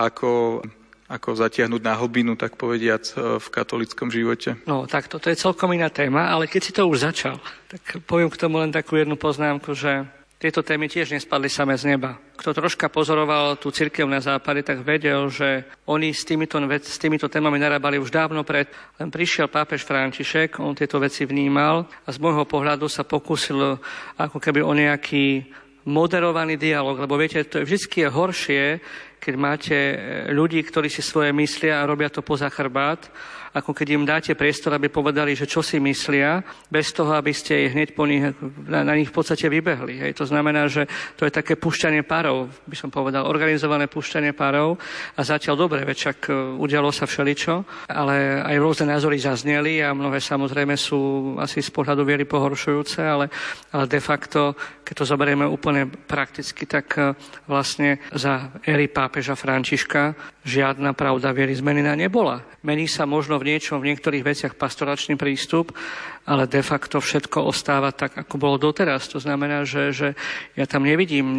ako zatiahnuť na hlbinu, tak povediac, v katolickom živote? No, tak to je celkom iná téma, ale keď si to už začal, tak poviem k tomu len takú jednu poznámku, že tieto témy tiež nespadli same z neba. Kto troška pozoroval tú cirkev na západe, tak vedel, že oni s týmito témami narábali už dávno len prišiel pápež František, on tieto veci vnímal a z môjho pohľadu sa pokúsil ako keby o nejaký moderovaný dialog, lebo viete, to vždy je horšie, keď máte ľudí, ktorí si svoje myslia a robia to poza chrbát, ako keď im dáte priestor, aby povedali, že čo si myslia, bez toho, aby ste hneď na nich v podstate vybehli. Hej. To znamená, že to je také púšťanie párov, by som povedal, organizované púšťanie párov a zatiaľ dobre, veď však udialo sa všeličo, ale aj rôzne názory zazneli a mnohé samozrejme sú asi z pohľadu viery pohoršujúce, ale de facto, keď to zoberieme úplne prakticky, tak vlastne za éry pápeža Františka žiadna pravda viery zmenená nebola. Mení sa možno v niečom, v niektorých veciach pastoračný prístup, ale de facto všetko ostáva tak, ako bolo doteraz. To znamená, že ja tam nevidím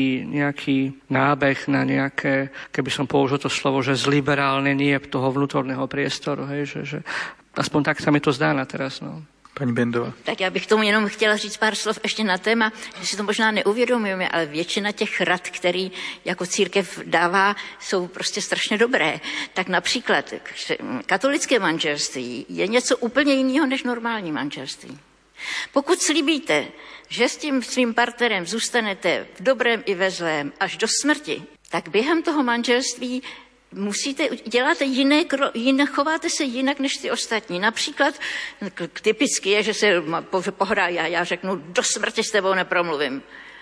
nejaký nábeh na nejaké, keby som použil to slovo, že zliberálne nie toho vnútorného priestoru. Hej, že aspoň tak sa mi to zdá na teraz. No. Paní Bendová. Tak já bych tomu jenom chtěla říct pár slov ještě na téma, že si to možná neuvědomujeme, ale většina těch rad, který jako církev dává, jsou prostě strašně dobré. Tak například katolické manželství je něco úplně jiného než normální manželství. Pokud slíbíte, že s tím svým partnerem zůstanete v dobrém i ve zlém až do smrti, tak během toho manželství děláte chováte se jinak než ty ostatní. Například typicky je, že se pohrá, já řeknu, do smrti s tebou nepromluvím.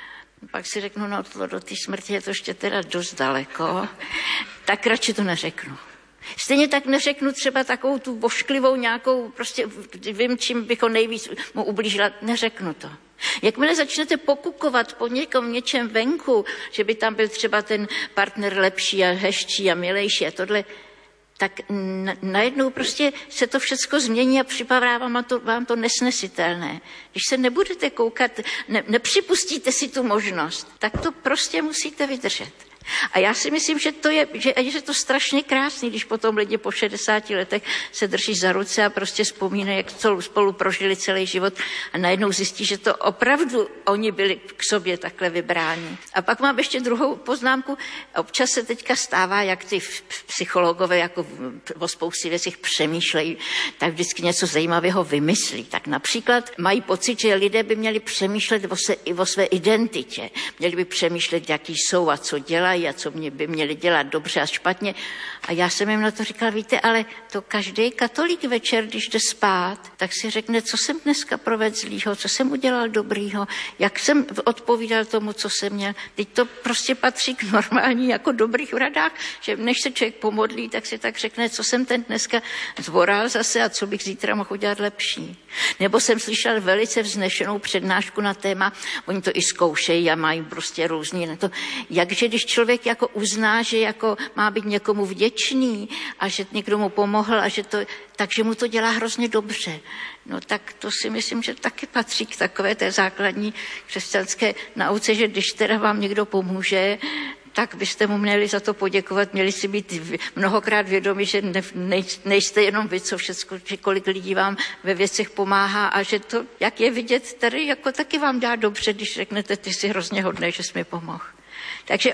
Pak si řeknu, no do té smrti je to ještě teda dost daleko, tak radši to neřeknu. Stejně tak neřeknu třeba takovou tu vošklivou nějakou, prostě vím, čím bych ho nejvíc mu ublížila, neřeknu to. Jakmile začnete pokukovat po něčem venku, že by tam byl třeba ten partner lepší a hezčí a milejší a tohle, tak najednou prostě se to všecko změní a připadá vám to nesnesitelné. Když se nebudete koukat, nepřipustíte si tu možnost, tak to prostě musíte vydržet. A já si myslím, že je to strašně krásný, když potom lidi po 60 letech se drží za ruce a prostě vzpomínají, jak spolu prožili celý život a najednou zjistí, že to opravdu oni byli k sobě takhle vybráni. A pak mám ještě druhou poznámku. Občas se teďka stává, jak ty psychologové jako o spoustě věcích přemýšlejí, tak vždycky něco zajímavého vymyslí. Tak například mají pocit, že lidé by měli přemýšlet o své identitě. Měli by přemýšlet, jaký jsou a co dělají a co by měli dělat dobře a špatně. A já jsem jim na to říkala, víte, ale to každý katolík večer, když jde spát, tak si řekne, co jsem dneska provedl zlýho, co jsem udělal dobrýho, jak jsem odpovídal tomu, co jsem měl. Teď to prostě patří k normální jako dobrých radách, že než se člověk pomodlí, tak si tak řekne, co jsem ten dneska zvoral zase a co bych zítra mohl udělat lepší. Nebo jsem slyšel velice vznešenou přednášku na téma, oni to i zkoušejí a mají prostě různý na to, jakže když člověk jako uzná, že jako má být někomu vděčný a že někdo mu pomohl a takže mu to dělá hrozně dobře. No tak to si myslím, že taky patří k takové té základní křesťanské nauce, že když teda vám někdo pomůže, tak byste mu měli za to poděkovat, měli si být mnohokrát vědomi, že nejste jenom vy, co všechno, že kolik lidí vám ve věcech pomáhá a že to, jak je vidět, tady jako taky vám dá dobře, když řeknete, ty jsi hrozně hodnej, že jsi mi pomohl. Takže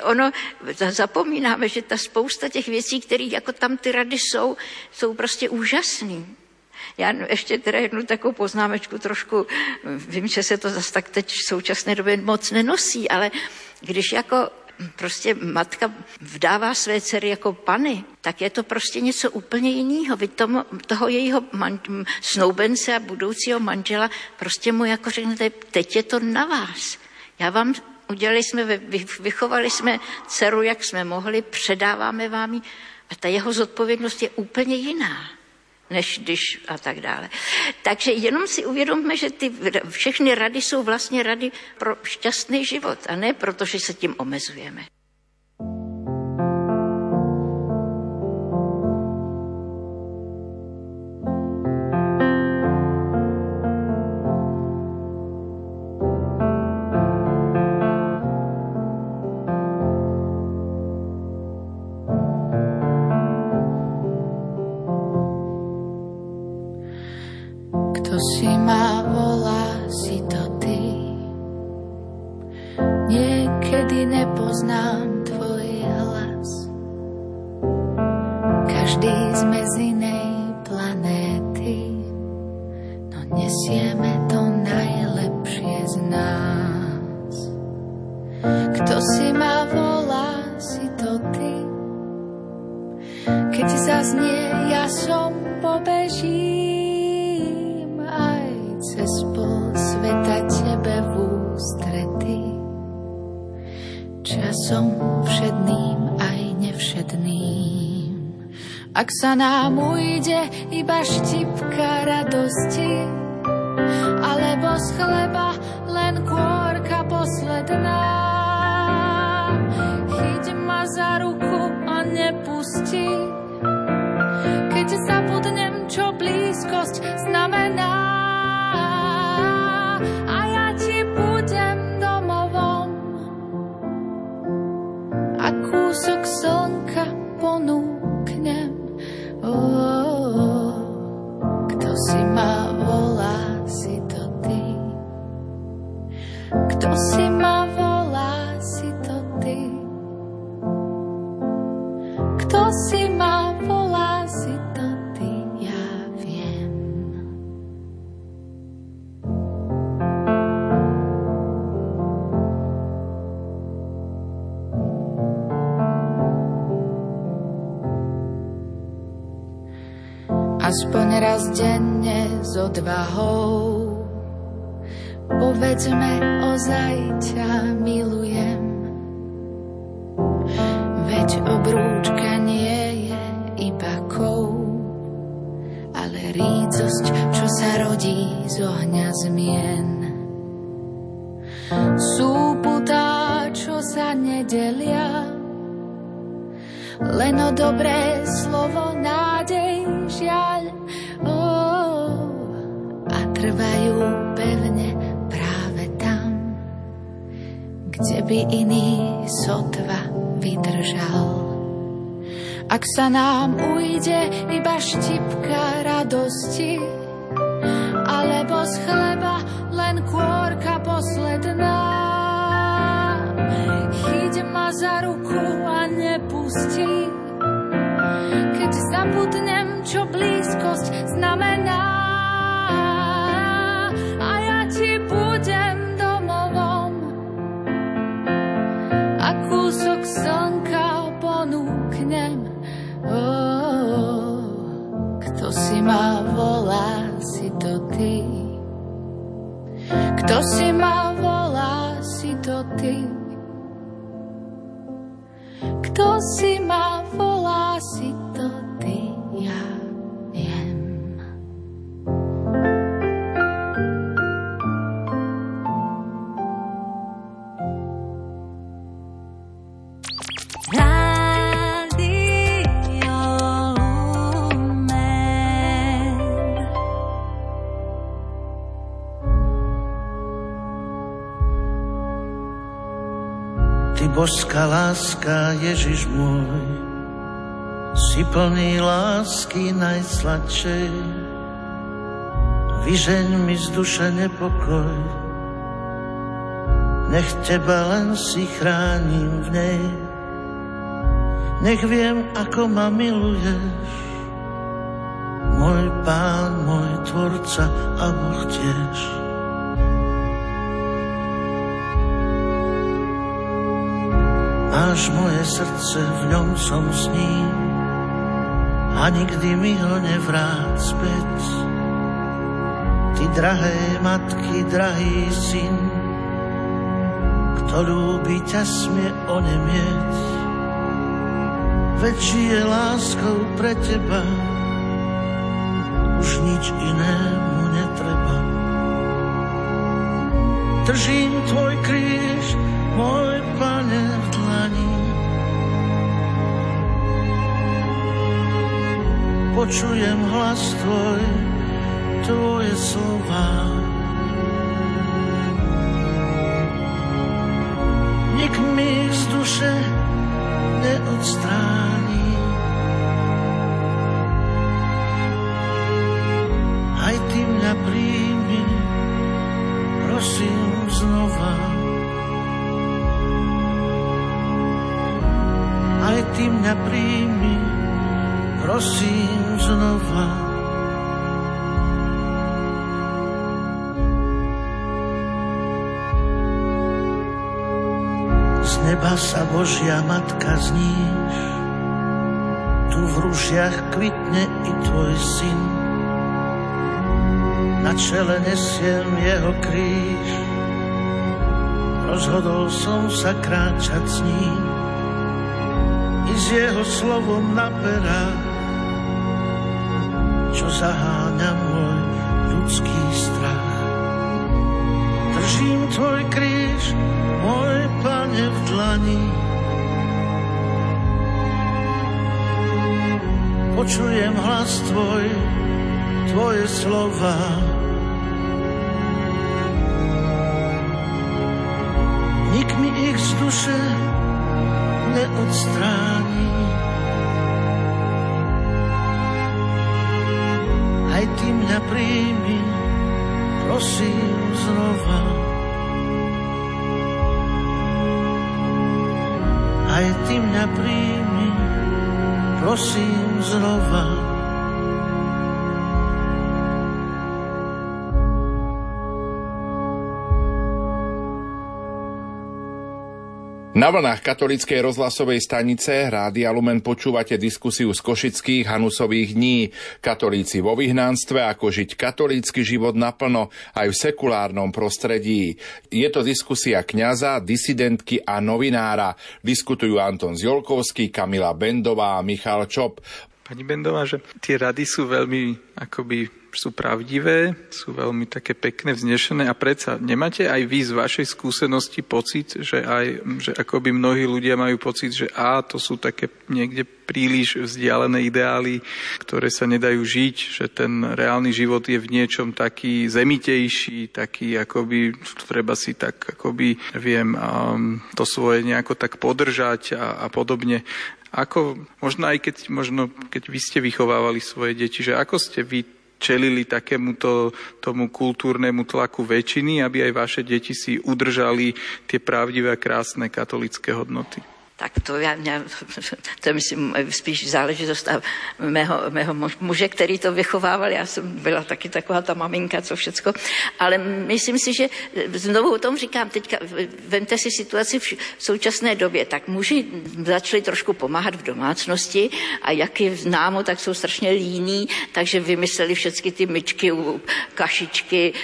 zapomínáme, že ta spousta těch věcí, které jako tam ty rady jsou prostě úžasný. Já ještě teda jednu takovou poznámečku trošku, vím, že se to zase tak teď v současné době moc nenosí, ale když jako prostě matka vdává své dcery jako pany, tak je to prostě něco úplně jiného. Vy toho jejího snoubence a budoucího manžela prostě mu jako řeknete, teď je to na vás. Vychovali jsme dceru, jak jsme mohli, předáváme vám ji a ta jeho zodpovědnost je úplně jiná, než když a tak dále. Takže jenom si uvědomme, že ty všechny rady jsou vlastně rady pro šťastný život a ne proto, že se tím omezujeme. Nepoznám tvoj hlas. Každý sme z inej planéty, no nesieme to najlepšie z nás. Kto si ma volá, si to ty. Ak sa nám ujde iba štipka radosti, alebo z chleba len kôrka posledná, chyť ma za ruku a nepusti, keď zabudnem, čo blízkosť znamená. A ja ti budem domovom a kúsok slnka ponúknem. Kto si ma volá, si to ty. Kto si ma volá, si to ty. Kto si ma volá, si to ty, ja viem. Aspoň raz denne s odvahou povedzme, ozaj ťa milujem. Veď obrúčka nie je iba kov, ale rídzosť, čo sa rodí z ohňa zmien. Sú putá, čo sa nedelia, len o dobré slovo, nádej, žiaľ, a trvajú pevne práve tam, kde by iný sotva vydržal. Ak sa nám ujde iba štipka radosti, alebo z chleba len kôrka posledná, chyť ma za ruku a nepusti, keď zabudnem, čo blízkosť znamená. A ja ti budem domovom a kúsok slnka ponúknem. Kto si ma volá, si to ty. Kto si ma volá, si to ty. Kto si ma volá, si to ty, ja viem. Božská láska, Ježiš môj, si plný lásky najsladšej. Vyžeň mi z duše nepokoj, nech teba len si chránim v nej. Nech viem, ako ma miluješ, môj Pán, môj Tvorca a Boh tiež. Máš moje srdce, v ňom som s ním a nikdy mi ho nevráť späť. Ty drahé matky, drahý syn, kto ľúbi ťa smie onemieť. Veď žije láskou pre teba, už nič inému netreba. Držím tvoj kríž, môj Pane, v dlani. Počujem hlas tvoj, tvoje slova. Nik mi z duše neodstráni. Aj ty mňa príjmi, prosím znova. Aj ty mňa príjmi, prosím znova. Z neba sa Božia Matka zníš, tu v rúžiach kvitne i tvoj syn. Na čele nesiem jeho kríž, rozhodol som sa kráčať s ním. I s jeho slovom na perách čo zaháňa môj ľudský strach. Držím tvoj kríž, môj Pane, v dlani. Počujem hlas tvoj, tvoje slova. Nik mi ich z duše neodstráni. Aj ty mňa príjmi, prosím znova. Aj ty mňa príjmi, prosím znova. Na vlnách katolíckej rozhlasovej stanice Rádia Lumen počúvate diskusiu z košických Hanusových dní. Katolíci vo vyhnanstve, ako žiť katolícky život naplno aj v sekulárnom prostredí. Je to diskusia kňaza, disidentky a novinára. Diskutujú Anton Zjolkovský, Kamila Bendová a Michal Čop. Pani Bendová, že tie rady sú veľmi sú pravdivé, sú veľmi také pekné, vznešené a predsa nemáte aj vy z vašej skúsenosti pocit, že akoby mnohí ľudia majú pocit, že to sú také niekde príliš vzdialené ideály, ktoré sa nedajú žiť, že ten reálny život je v niečom taký zemitejší, taký akoby, treba si tak akoby, to svoje nejako tak podržať a podobne. Ako, možno aj keď vy ste vychovávali svoje deti, že ako ste vy čelili tomu kultúrnemu tlaku väčšiny, aby aj vaše deti si udržali tie pravdivé a krásne katolické hodnoty? Tak to je myslím spíš záležitost mého muže, který to vychovával. Já jsem byla taky taková ta maminka, co všecko. Ale myslím si, že znovu o tom říkám, teďka vemte si situaci v současné době, tak muži začali trošku pomáhat v domácnosti a jak je známo, tak jsou strašně líní, takže vymysleli všechny ty myčky, kašičky,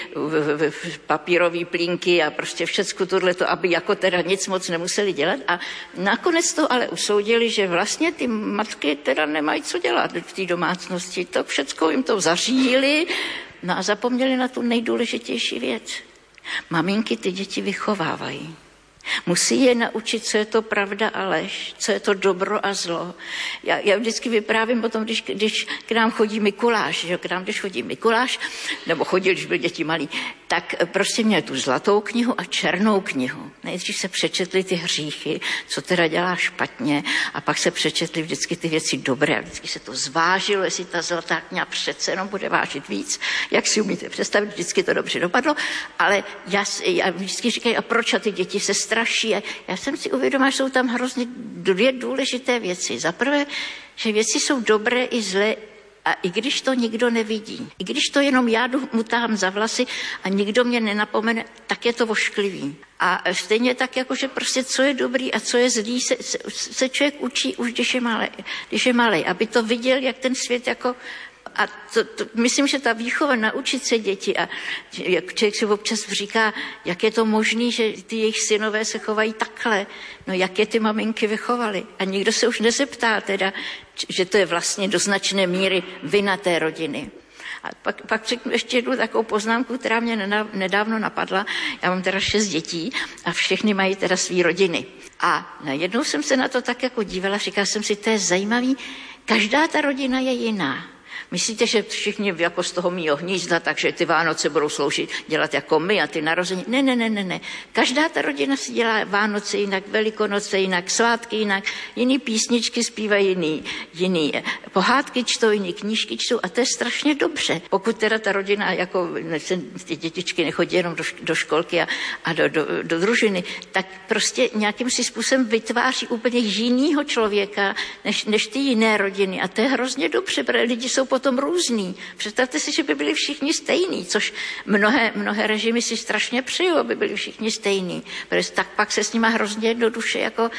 papírové plínky a prostě všecko tohleto, aby jako teda nic moc nemuseli dělat. A nakonec to ale usoudili, že vlastně ty matky teda nemají co dělat v té domácnosti. To všecko jim to zařídili, no a zapomněli na tu nejdůležitější věc. Maminky ty děti vychovávají. Musí je naučit, co je to pravda a lež, co je to dobro a zlo. Já vždycky vyprávím o tom, když k nám chodí Mikuláš, když chodí Mikuláš, nebo chodil, když byli děti malí, tak prostě měl tu zlatou knihu a černou knihu. Nejdřív se přečetli ty hříchy, co teda dělá špatně, a pak se přečetli vždycky ty věci dobré a vždycky se to zvážilo, jestli ta zlatá kniha přece jenom bude vážit víc, jak si umíte představit, vždycky to dobře dopadlo, ale já vždycky říkají, a proč a ty děti se straší? Já jsem si uvědomila, že jsou tam hrozně dvě důležité věci. Za prvé, že věci jsou dobré i zlé, a i když to nikdo nevidí, i když to jenom já mu tahám za vlasy a nikdo mě nenapomene, tak je to ošklivý. A stejně tak, jako že prostě co je dobrý a co je zlý, se člověk učí už, když je malej, aby to viděl, jak ten svět jako. A myslím, že ta výchova, naučit se děti, a jak člověk si občas říká, jak je to možný, že ty jejich synové se chovají takhle, no jak je ty maminky vychovaly. A nikdo se už nezeptá teda, že to je vlastně do značné míry vina té rodiny. A pak řeknu ještě jednu takovou poznámku, která mě nedávno napadla. Já mám teda 6 dětí a všechny mají teda svý rodiny. A najednou jsem se na to tak jako dívala, říkala jsem si, to je zajímavý, každá ta rodina je jiná. Myslíte, že všichni jako z toho mýho hnízda, takže ty Vánoce budou sloužit dělat jako my a ty narození? Ne. Každá ta rodina si dělá Vánoce jinak, Velikonoce jinak, svátky jinak, jiný písničky zpívají jiný pohádky čtou, jiný knížky čtou a to je strašně dobře. Pokud teda ta rodina, jako ty dětičky nechodí jenom do školky a do družiny, tak prostě nějakým si způsobem vytváří úplně jinýho člověka, než ty jiné rodiny a to je hrozně dobře, protože lidi jsou potom různý. Představte si, že by byli všichni stejní, což mnohé režimy si strašně přejou, aby byli všichni stejní. Protože tak pak se s nima hrozně jednoduše jako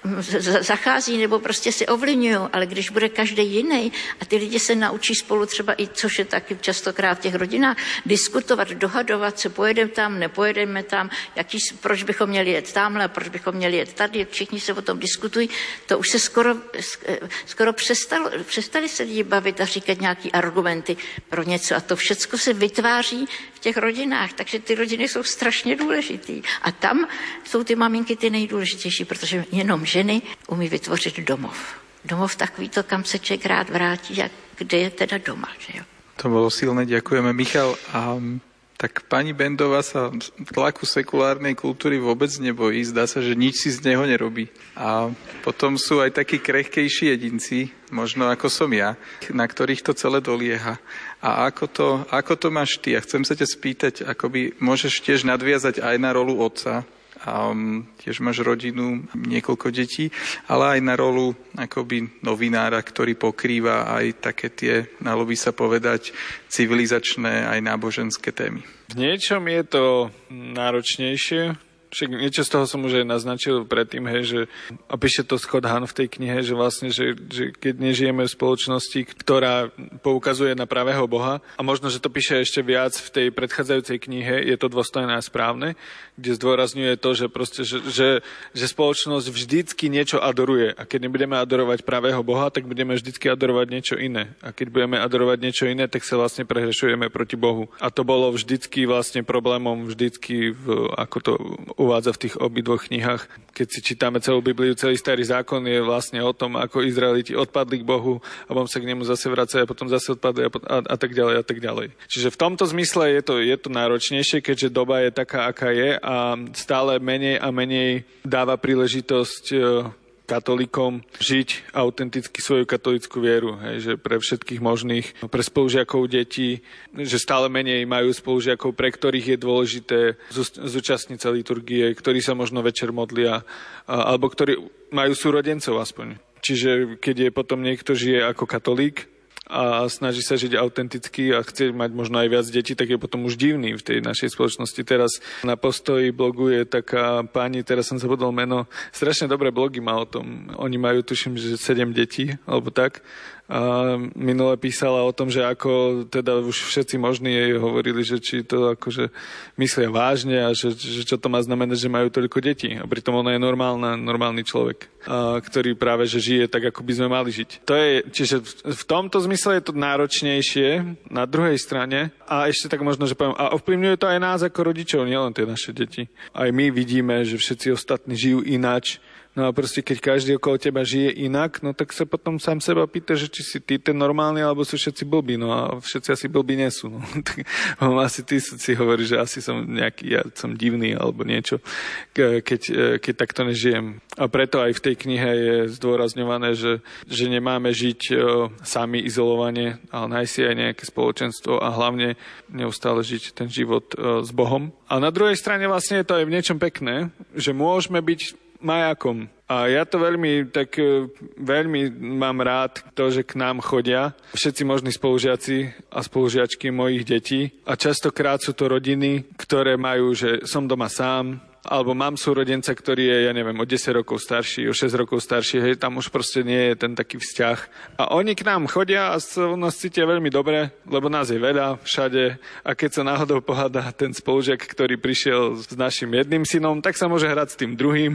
zachází nebo prostě si ovlivňují, ale když bude každý jiný a ty lidi se naučí spolu třeba i, což je taky častokrát v těch rodinách, diskutovat, dohadovat se, pojedeme tam, nepojedeme tam, proč bychom měli jet tamhle, proč bychom měli jet tady, všichni se o tom diskutují, to už se skoro přestali se lidi bavit a říkat, slyšet nějaký argumenty pro něco a to všecko se vytváří v těch rodinách, takže ty rodiny jsou strašně důležitý. A tam jsou ty maminky ty nejdůležitější, protože jenom ženy umí vytvořit domov. Domov takový to, kam se člověk rád vrátí a kde je teda doma, že jo. To bolo silné, ďakujeme. Michal, tak pani Bendová sa tlaku sekulárnej kultúry vôbec nebojí. Zdá sa, že nič si z neho nerobí. A potom sú aj takí krehkejší jedinci, možno ako som ja, na ktorých to celé dolieha. A ako to máš ty? A chcem sa ťa spýtať, akoby môžeš tiež nadviazať aj na rolu otca, a tiež máš rodinu, niekoľko detí, ale aj na rolu akoby novinára, ktorý pokrýva aj také tie, dalo by sa povedať, civilizačné aj náboženské témy. V niečom je to náročnejšie. Však niečo z toho som už aj naznačil predtým, že a píše to Scott Hahn v tej knihe, že vlastne, že keď nežijeme v spoločnosti, ktorá poukazuje na pravého Boha, a možno, že to píše ešte viac v tej predchádzajúcej knihe, je to dôstojné a správne, kde zdôrazňuje to, že proste, že spoločnosť vždycky niečo adoruje. A keď nebudeme adorovať pravého Boha, tak budeme vždycky adorovať niečo iné. A keď budeme adorovať niečo iné, tak sa vlastne prehrešujeme proti Bohu. A to bolo vždycky vlastne problémom, ako to uvádza v tých obidvoch knihách. Keď si čítame celú Bibliu, celý Starý zákon je vlastne o tom, ako Izraeliti odpadli k Bohu a potom sa k nemu zase vracajú a potom zase odpadli a tak ďalej a tak ďalej. Čiže v tomto zmysle je to náročnejšie, keďže doba je taká, aká je a stále menej a menej dáva príležitosť katolíkom žiť autenticky svoju katolícku vieru. Hej, že pre všetkých možných, pre spolužiakov detí, že stále menej majú spolužiakov, pre ktorých je dôležité zúčastniť sa liturgie, ktorí sa možno večer modlia, alebo ktorí majú súrodencov aspoň. Čiže keď je potom niekto žije ako katolík a snaží sa žiť autenticky a chce mať možno aj viac detí, tak je potom už divný v tej našej spoločnosti. Teraz na Postoji bloguje taká pani, teraz som zabudol meno, strašne dobré blogy má o tom. Oni majú, tuším, že 7 detí, alebo tak. A minule písala o tom, že ako teda už všetci možní jej hovorili, že či to akože myslia vážne a že čo to má znamenať, že majú toľko detí. A pritom ona je normálny človek, ktorý práve že žije tak, ako by sme mali žiť. Čiže v tomto zmysle je to náročnejšie na druhej strane a ešte tak možno, že poviem, a ovplyvňuje to aj nás ako rodičov, nielen tie naše deti. Aj my vidíme, že všetci ostatní žijú ináč. No a proste, keď každý okolo teba žije inak, no tak sa potom sám seba pýta, že či si ty ten normálny, alebo sú všetci blbí. No a všetci asi blbí nie sú. No. Asi ty si hovoríš, že asi som nejaký, ja som divný, alebo niečo, keď takto nežijem. A preto aj v tej knihe je zdôrazňované, že nemáme žiť sami izolovane, ale nájsť si aj nejaké spoločenstvo a hlavne neustále žiť ten život s Bohom. A na druhej strane vlastne je to aj v niečom pekné, že môžeme byť majakom. A ja to veľmi mám rád, to, že k nám chodia všetci možní spolužiaci a spolužiačky mojich detí. A častokrát sú to rodiny, ktoré majú, že som doma sám, alebo mám súrodenca, ktorý je, ja neviem, o 10 rokov starší, o 6 rokov starší, hej, tam už proste nie je ten taký vzťah. A oni k nám chodia a nás cítia veľmi dobre, lebo nás je veľa všade a keď sa náhodou pohádá ten spolužiak, ktorý prišiel s našim jedným synom, tak sa môže hrať s tým druhým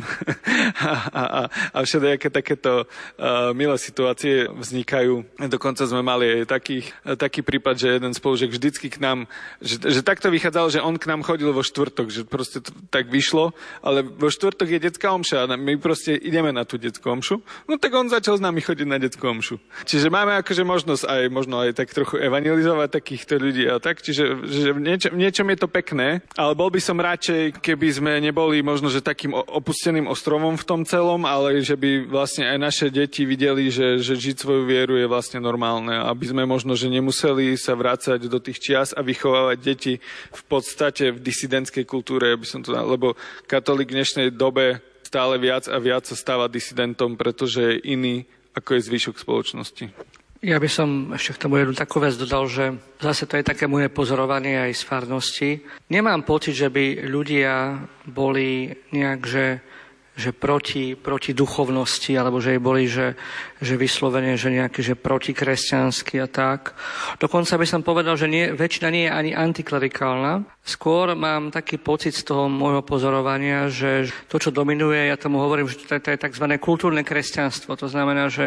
a všelijaké takéto milé situácie vznikajú. Dokonca sme mali aj taký prípad, že jeden spolužiak vždycky k nám, že takto vychádzalo, že on k nám chodil vo štvrtok, že proste tak vyšlo, ale vo štvrtok je detská omša a my proste ideme na tú detskú omšu, no tak on začal s nami chodiť na detskú omšu. Čiže máme akože možnosť možno aj tak trochu evangelizovať takýchto ľudí a tak, čiže že v niečom je to pekné, ale bol by som radšej, keby sme neboli možno, že takým opusteným ostrovom v tom celom, ale že by vlastne aj naše deti videli, že žiť svoju vieru je vlastne normálne, aby sme možno, že nemuseli sa vrácať do tých čias a vychovávať deti v podstate v disidentskej kultúre, lebo katolík v dnešnej dobe stále viac a viac sa stáva disidentom, pretože je iný, ako je zvyšok spoločnosti. Ja by som ešte k tomu jednu takú vec dodal, že zase to je také moje pozorovanie aj z farnosti. Nemám pocit, že by ľudia boli nejak, že proti duchovnosti, alebo že boli, že vyslovene, že nejaký, že protikresťanský a tak. Dokonca by som povedal, že väčšina nie je ani antiklerikálna. Skôr mám taký pocit z toho môjho pozorovania, že to, čo dominuje, ja tomu hovorím, že to je tzv. Kultúrne kresťanstvo. To znamená, že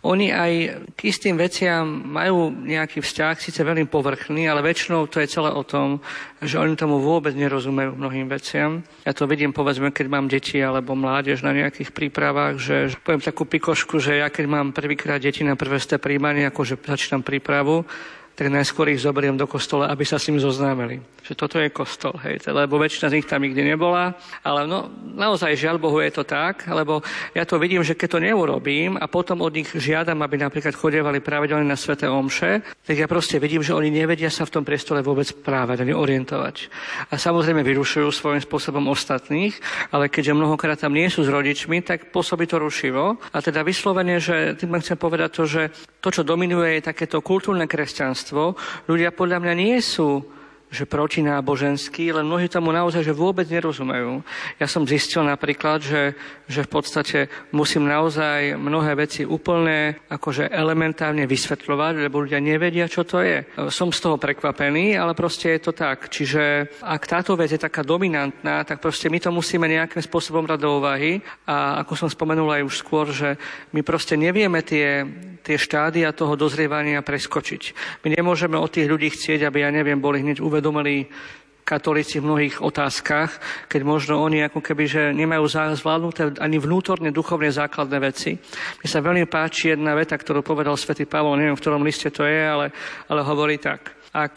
oni aj k istým veciam majú nejaký vzťah, síce veľmi povrchný, ale väčšinou to je celé o tom, že oni tomu vôbec nerozumejú mnohým veciam. Ja to vidím, povedzme, keď mám deti alebo mládež na nejakých prípravách, že poviem takú pikošku, že ja keď mám prvýkrát deti na prvé príjmanie, akože začínam prípravu, tak najskôr ich zoberiem do kostola, aby sa s ním zoznámili. Že toto je kostol, hej, lebo väčšina z nich tam nikdy nebola, ale no, naozaj žiaľ Bohu je to tak, lebo ja to vidím, že keď to neurobím a potom od nich žiadam, aby napríklad chodievali pravidelne na sväté omše, tak ja proste vidím, že oni nevedia sa v tom priestore vôbec správať ani orientovať. A samozrejme vyrušujú svojím spôsobom ostatných, ale keďže mnohokrát tam nie sú s rodičmi, tak pôsobí to rušivo. A teda vyslovene, že tým chcem povedať to, že to, čo dominuje, je takéto kultúrne kresťanstvo. Ľudia podľa mňa nie sú že protináboženský, len mnohí tomu naozaj, že vôbec nerozumejú. Ja som zistil napríklad, že v podstate musím naozaj mnohé veci úplne akože elementárne vysvetľovať, lebo ľudia nevedia, čo to je. Som z toho prekvapený, ale proste je to tak. Čiže ak táto vec je taká dominantná, tak proste my to musíme nejakým spôsobom brať do úvahy a ako som spomenul aj už skôr, že my proste nevieme tie štádia toho dozrievania preskočiť. My nemôžeme od tých ľudí chcieť, aby, ja neviem, boli hneď uvedomili katolíci v mnohých otázkach, keď možno oni ako keby, že nemajú zvládnuté ani vnútorne duchovne základné veci. Mne sa veľmi páči jedna veta, ktorú povedal svätý Pavol, neviem, v ktorom liste to je, ale hovorí tak.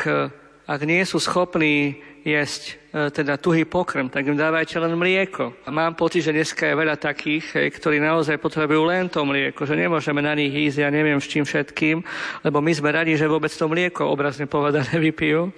Ak nie sú schopní jesť teda tuhý pokrm, tak im dávajte len mlieko. A mám pocit, že dneska je veľa takých, ktorí naozaj potrebujú len to mlieko, že nemôžeme na nich ísť, ja neviem s čím všetkým, lebo my sme radi, že vôbec to mlieko obrazne povedané vypijú.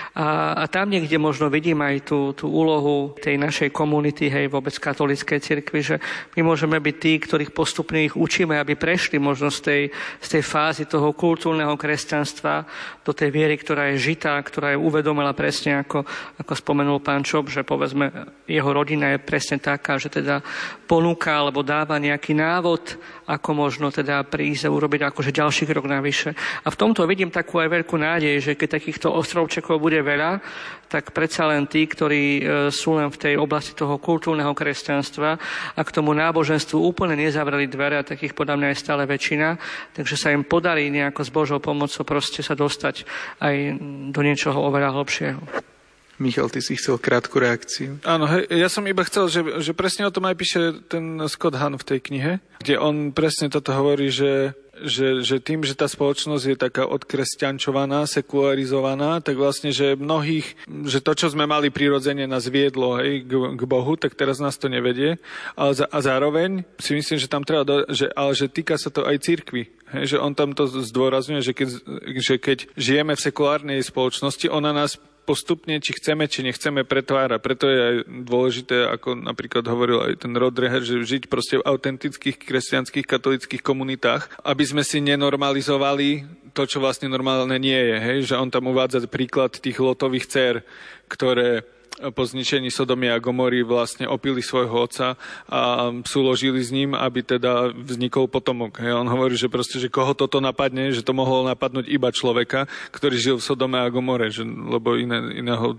A tam niekde možno vidím aj tú úlohu tej našej komunity, hej, vôbec katolíckej cirkvi, že my môžeme byť tí, ktorých postupne ich učíme, aby prešli možno z tej fázy toho kultúrneho kresťanstva do tej viery, ktorá je žitá, ktorá je uvedomila presne ako spomenul pán Čop, že povedzme jeho rodina je presne taká, že teda ponúka alebo dáva nejaký návod, ako možno teda prísť a urobiť akože ďalší krok navyše. A v tomto vidím takú aj veľkú nádej, že keď takýchto ostrovčekov bude veľa, tak predsa len tí, ktorí sú len v tej oblasti toho kultúrneho kresťanstva a k tomu náboženstvu úplne nezavreli dvere, a takých podľa mňa je stále väčšina, takže sa im podarí nejako s Božou pomocou proste sa dostať aj do niečoho oveľa hlbšieho. Michal, ty si chcel krátku reakciu. Áno, ja som iba chcel, že presne o tom aj píše ten Scott Hahn v tej knihe, kde on presne toto hovorí, že tým, že tá spoločnosť je taká odkresťančovaná, sekularizovaná, tak vlastne, že mnohých, že to, čo sme mali prirodzene nás viedlo, hej, k Bohu, tak teraz nás to nevedie. A zároveň si myslím, že tam treba ale že týka sa to aj cirkvi. Hej, že on tam to zdôrazňuje, že keď žijeme v sekulárnej spoločnosti, ona nás postupne, či chceme, či nechceme, pretvára. Preto je aj dôležité, ako napríklad hovoril aj ten Rod Dreher, že žiť proste v autentických kresťanských katolíckych komunitách, aby sme si nenormalizovali to, čo vlastne normálne nie je. Hej? Že on tam uvádza príklad tých Lotových dcér, ktoré po zničení Sodomy a Gomory vlastne opili svojho otca a súložili s ním, aby teda vznikol potomok. On hovorí, že proste, že koho toto napadne, že to mohlo napadnúť iba človeka, ktorý žil v Sodome a Gomore, lebo iného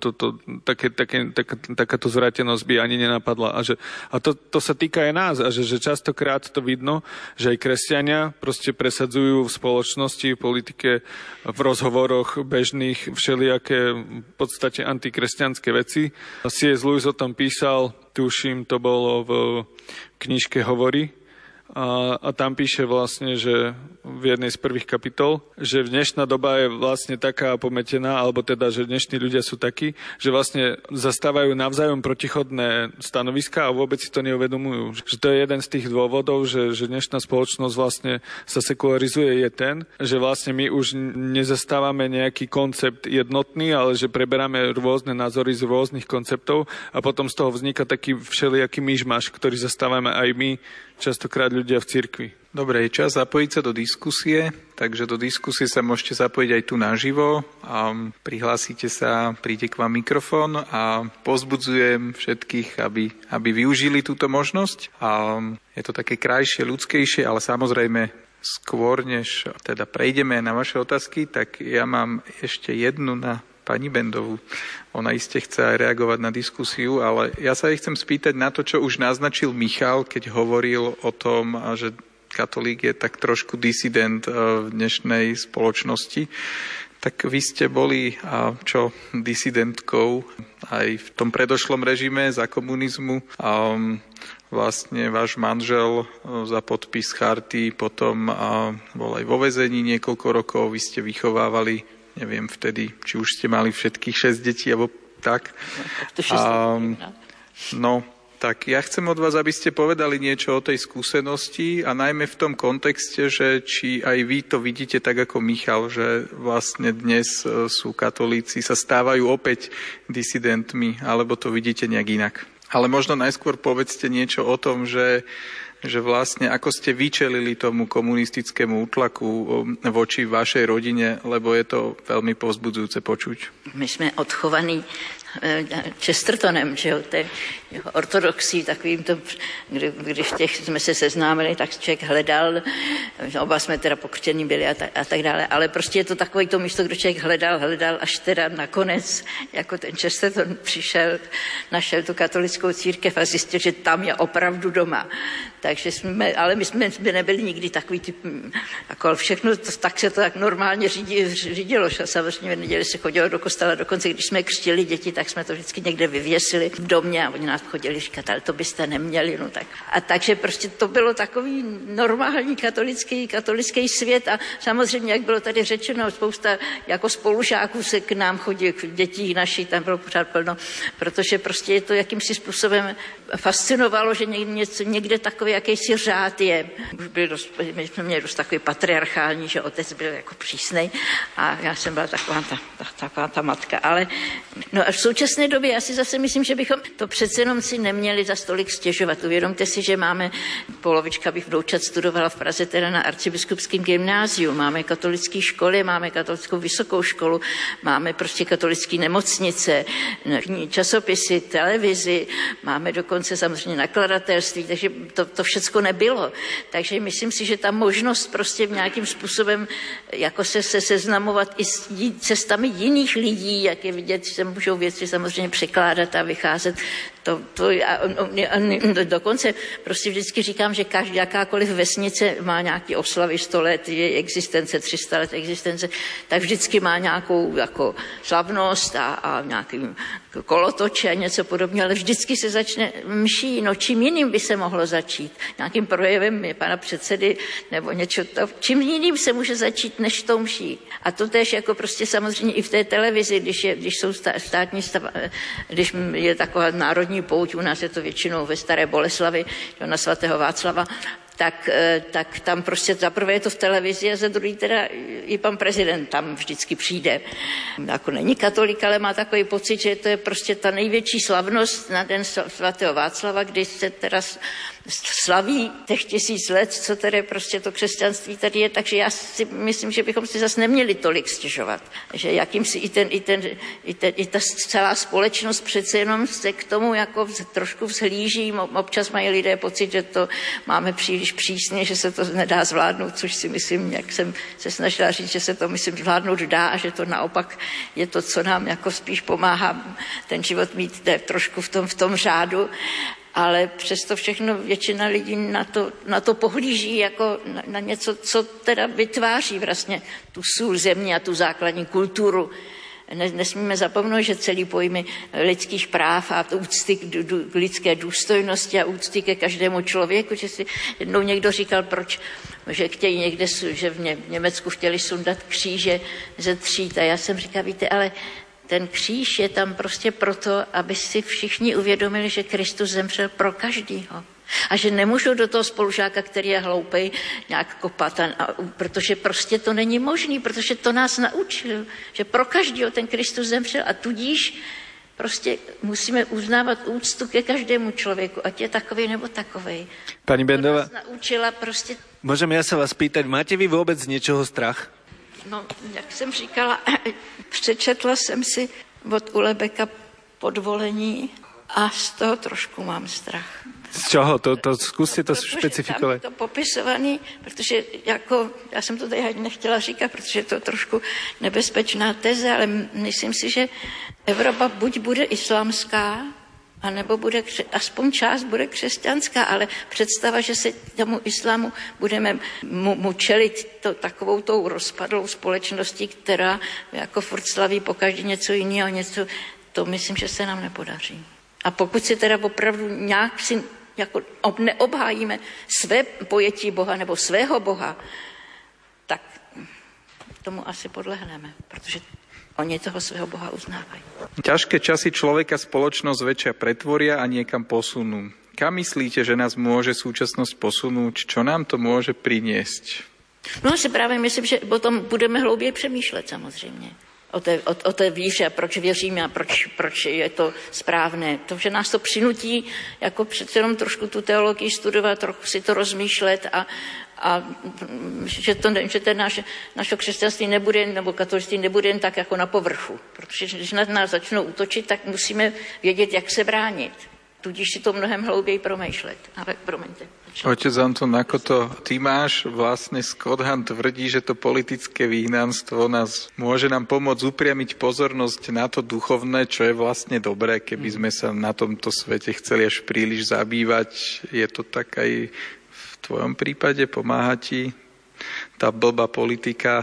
takáto zvrátenosť by ani nenapadla. A to sa týka aj nás, a že častokrát to vidno, že aj kresťania proste presadzujú v spoločnosti, v politike, v rozhovoroch bežných všelijaké v podstate antikresťanské veci. C.S. Lewis o tom písal, tuším, to bolo v knižke Hovory. A tam píše vlastne, že v jednej z prvých kapitol, že dnešná doba je vlastne taká pometená, alebo teda, že dnešní ľudia sú takí, že vlastne zastávajú navzájom protichodné stanoviská a vôbec si to neuvedomujú. Že to je jeden z tých dôvodov, že dnešná spoločnosť vlastne sa sekularizuje, je ten, že vlastne my už nezastávame nejaký koncept jednotný, ale že preberáme rôzne názory z rôznych konceptov a potom z toho vzniká taký všelijaký myšmaš, ktorý zastávame aj my, častokrát ľudia v cirkvi. Dobre, je čas zapojiť sa do diskusie, takže do diskusie sa môžete zapojiť aj tu naživo a prihlásite sa, príde k vám mikrofón a pozbudzujem všetkých, aby využili túto možnosť. A je to také krajšie, ľudskejšie, ale samozrejme skôr, než teda prejdeme na vaše otázky, tak ja mám ešte jednu na pani Bendovú. Ona iste chce aj reagovať na diskusiu, ale ja sa jej chcem spýtať na to, čo už naznačil Michal, keď hovoril o tom, že katolík je tak trošku disident v dnešnej spoločnosti. Tak vy ste boli disidentkou aj v tom predošlom režime za komunizmu. Vlastne váš manžel za podpis charty potom bol aj vo väzení niekoľko rokov. Vy ste vychovávali, neviem vtedy, či už ste mali všetkých 6 detí, alebo tak. Tak ja chcem od vás, aby ste povedali niečo o tej skúsenosti a najmä v tom kontexte, že či aj vy to vidíte tak ako Michal, že vlastne dnes sú katolíci, sa stávajú opäť disidentmi, alebo to vidíte nejak inak. Ale možno najskôr povedzte niečo o tom, že vlastne ako ste vyčelili tomu komunistickému útlaku voči vašej rodine, lebo je to veľmi povzbudzujúce počuť. My sme odchovaní Chestertonem, že jo, té ortodoxii, takovým to, když jsme se seznámili, tak člověk hledal, oba jsme teda pokřtění byli a tak dále, ale prostě je to takové to místo, kde člověk hledal, až teda nakonec, jako ten Chesterton přišel, našel tu katolickou církev a zjistil, že tam je opravdu doma. Takže ale my jsme nebyli nikdy takový typ, jako všechno, tak se to tak normálně řídilo, že samozřejmě v neděli se chodilo do kostela, dokonce když jsme křtili děti, tak jsme to vždycky někde vyvěsili v domě a oni nás chodili říkat, ale to byste neměli, no tak. A takže prostě to bylo takový normální katolický svět a samozřejmě, jak bylo tady řečeno, spousta jako spolužáků se k nám chodí, k dětí našich, tam bylo pořád plno, protože prostě je to jakýmsi způsobem fascinovalo, že někde takový jakýsi řád je. Už my jsme měli dost takový patriarchální, že otec byl jako přísnej a já jsem byla taková ta matka, ale no a v současné době já si zase myslím, že bychom to přece jenom si neměli za stolik stěžovat. Uvědomte si, že máme, polovička bych vnoučat studovala v Praze teda na arcibiskupském gymnáziu, máme katolické školy, máme katolickou vysokou školu, máme prostě katolické nemocnice, časopisy, televizi, máme dokonce samozřejmě nakladatelství, takže to všecko nebylo. Takže myslím si, že ta možnost prostě v nějakým způsobem jako se seznamovat i s cestami jiných lidí, jak je vidět, že se můžou věci samozřejmě překládat a vycházet. Dokonce prostě vždycky říkám, že jakákoliv vesnice má nějaký oslavy 100 let její existence, 300 let existence, tak vždycky má nějakou jako slavnost a nějaký kolotoče a něco podobně, ale vždycky se začne mší. No čím jiným by se mohlo začít? Nějakým projevem pana předsedy nebo něco. Čím jiným se může začít než tou mší? A to též jako prostě samozřejmě i v té televizi, když jsou státní když je taková národní pouť, u nás je to většinou ve Staré Boleslavi, na svatého Václava, tak tam prostě zaprvé je to v televizi a za druhý teda i pan prezident tam vždycky přijde. Jako není katolík, ale má takový pocit, že to je prostě ta největší slavnost na den svatého Václava, kdy se teda slaví těch 1000 let, co tedy prostě to křesťanství tady je, takže já si myslím, že bychom si zase neměli tolik stěžovat. Že jakýmsi i ta celá společnost přece jenom se k tomu jako trošku vzhlíží. Občas mají lidé pocit, že to máme příliš přísně, že se to nedá zvládnout, což si myslím, jak jsem se snažila říct, že se to myslím zvládnout dá a že to naopak je to, co nám jako spíš pomáhá ten život mít trošku v tom řádu. Ale přesto všechno většina lidí na to pohlíží jako na něco, co teda vytváří vlastně tu sůl země a tu základní kulturu. Nesmíme zapomenout, že celý pojmy lidských práv a úcty k lidské důstojnosti a úcty ke každému člověku, že si jednou někdo říkal, že chtějí někde, že v Německu chtěli sundat kříže ze tříd. A já jsem říkal, víte, ale ten kříž je tam prostě proto, aby si všichni uvědomili, že Kristus zemřel pro každýho. A že nemůžu do toho spolužáka, který je hloupej, nějak kopat, protože prostě to není možný, protože to nás naučil, že pro každýho ten Kristus zemřel a tudíž prostě musíme uznávat úctu ke každému člověku, ať je takovej nebo takovej. Pani Bendová, naučila prostě... Môžem ja sa vás pýtať, máte vy vôbec z niečoho strach? No, jak jsem říkala, přečetla jsem si od Ulebeka Podvolení a z toho trošku mám strach. Z čoho? To zkuste to špecifikovat. Tam je to popisovaný, protože jako, já jsem to tady nechtěla říkat, protože je to trošku nebezpečná teze, ale myslím si, že Evropa buď bude islámská, A nebo bude, aspoň část bude křesťanská, ale představa, že se tomu islámu budeme mu čelit takovou tou rozpadlou společností, která jako furt slaví pokaždé něco jiného, to myslím, že se nám nepodaří. A pokud si teda opravdu nějak si jako neobhájíme své pojetí Boha nebo svého Boha, tak tomu asi podlehneme, protože oni toho svého Boha uznávajú. Ťažké časy človeka spoločnosť väčšia pretvoria a niekam posunú. Kam myslíte, že nás môže súčasnosť posunúť? Čo nám to môže priniesť? No si právě myslím, že potom budeme hlouběji přemýšlet samozřejmě. O té víře a proč věříme a proč je to správné. To, že nás to přinutí jako přece jenom trošku tu teologii studovat, trochu si to rozmýšlet a že ten naše křesťanství nebude, nebo katolictví nebude jen tak jako na povrchu. Protože když na nás začnou útočit, tak musíme vědět, jak se bránit. Tudíž si to mnohem hlouběji promýšlet. Ale promiňte. Otec Anton, ako to ty máš, vlastne Scott Hahn tvrdí, že to politické vyhnanstvo môže nám pomôcť upriamiť pozornosť na to duchovné, čo je vlastne dobré, keby sme sa na tomto svete chceli až príliš zabývať. Je to tak aj v tvojom prípade? Pomáha ti tá blbá politika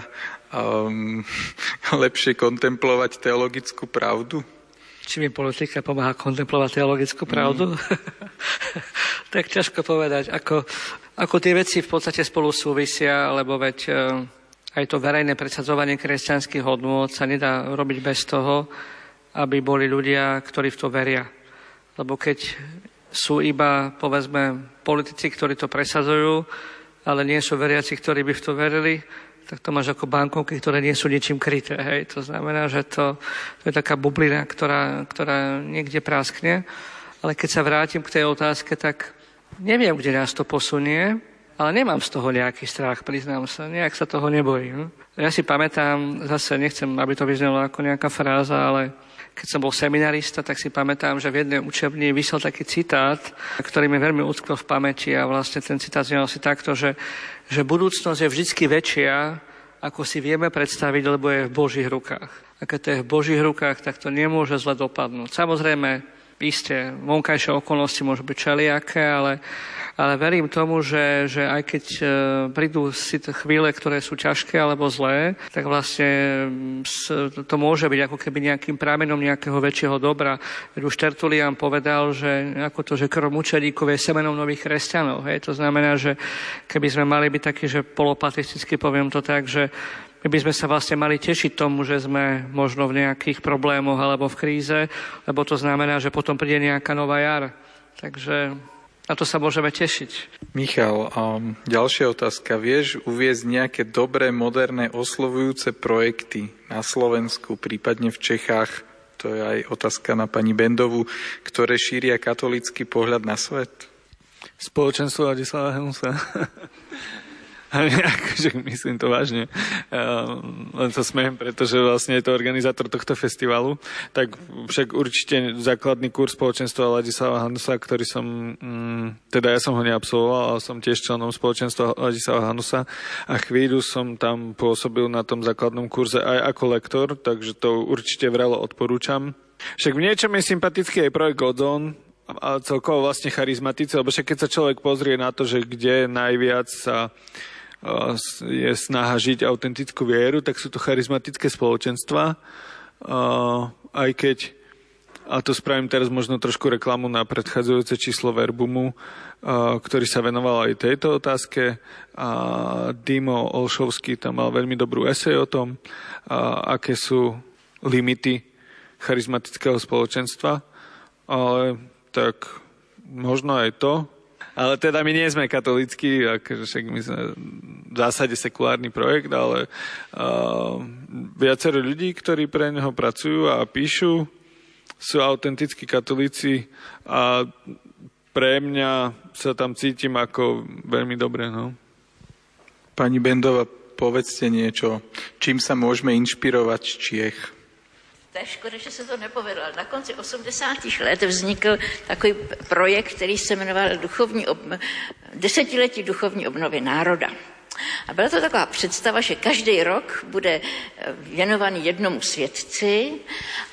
lepšie kontemplovať teologickú pravdu? Či mi politika pomáha kontemplovať teologickú pravdu? Tak ťažko povedať, ako tie veci v podstate spolu súvisia, lebo veď aj to verejné presadzovanie kresťanských hodnôt sa nedá robiť bez toho, aby boli ľudia, ktorí v to veria. Lebo keď sú iba, povedzme, politici, ktorí to presadzujú, ale nie sú veriaci, ktorí by v to verili, tak to máš ako bankovky, ktoré nie sú ničím kryté. Hej. To znamená, že to je taká bublina, ktorá niekde praskne. Ale keď sa vrátim k tej otázke, tak neviem, kde nás to posunie, ale nemám z toho nejaký strach, priznám sa. Nejak sa toho nebojím. Ja si pamätám, zase nechcem, aby to vyznelo ako nejaká fráza, ale keď som bol seminarista, tak si pamätám, že v jednej učebni vysel taký citát, ktorý mi veľmi utkvel v pamäti a vlastne ten citát znel si takto, že budúcnosť je vždycky väčšia, ako si vieme predstaviť, lebo je v Božích rukách. A keď to je v Božích rukách, tak to nemôže zle dopadnúť. Samozrejme, isté, vonkajšie okolnosti môžu byť všelijaké, ale verím tomu, že aj keď prídu si chvíle, ktoré sú ťažké alebo zlé, tak vlastne to môže byť ako keby nejakým prámenom nejakého väčšieho dobra. Už Tertulian povedal, že ako to, že krv mučedníkov je semenom nových kresťanov. Hej? To znamená, že keby sme mali byť takí, že polopatisticky poviem to tak, že my by sme sa vlastne mali tešiť tomu, že sme možno v nejakých problémoch alebo v kríze, lebo to znamená, že potom príde nejaká nová jar. Takže na to sa môžeme tešiť. Michal, ďalšia otázka. Vieš uviesť nejaké dobré, moderné, oslovujúce projekty na Slovensku, prípadne v Čechách? To je aj otázka na pani Bendovu, ktoré šíria katolícky pohľad na svet? Spoločenstvo Ladislava Hanusa. Akože myslím to vážne. Len sa smejem, pretože vlastne je to organizátor tohto festivalu. Tak však určite základný kurz spoločenstva Ladislava Hanusa, ktorý som, teda ja som ho neabsolvoval, ale som tiež členom spoločenstva Ladislava Hanusa a chvíľu som tam pôsobil na tom základnom kurze aj ako lektor, takže to určite vrelo odporúčam. Však v niečom je sympatický aj projekt Godzone, a celkovo vlastne charizmatické, lebo však keď sa človek pozrie na to, že kde najviac sa je snaha žiť autentickú vieru, tak sú to charizmatické spoločenstva. Aj keď, a to spravím teraz možno trošku reklamu na predchádzajúce číslo Verbumu, ktorý sa venoval aj tejto otázke. A Dimo Olšovský tam mal veľmi dobrú esej o tom, aké sú limity charizmatického spoločenstva. Ale tak možno aj to. Ale teda my nie sme katolícky, však my sme v zásade sekulárny projekt, ale viacero ľudí, ktorí pre neho pracujú a píšu, sú autentickí katolíci a pre mňa sa tam cítim ako veľmi dobre. No. Pani Bendova, povedzte niečo, čím sa môžeme inšpirovať z Čiech? To je škoda, že se to nepovedlo. Na konci 80. let vznikl takový projekt, který se jmenoval Desetiletí duchovní obnovy národa. A byla to taková představa, že každý rok bude věnovaný jednomu světci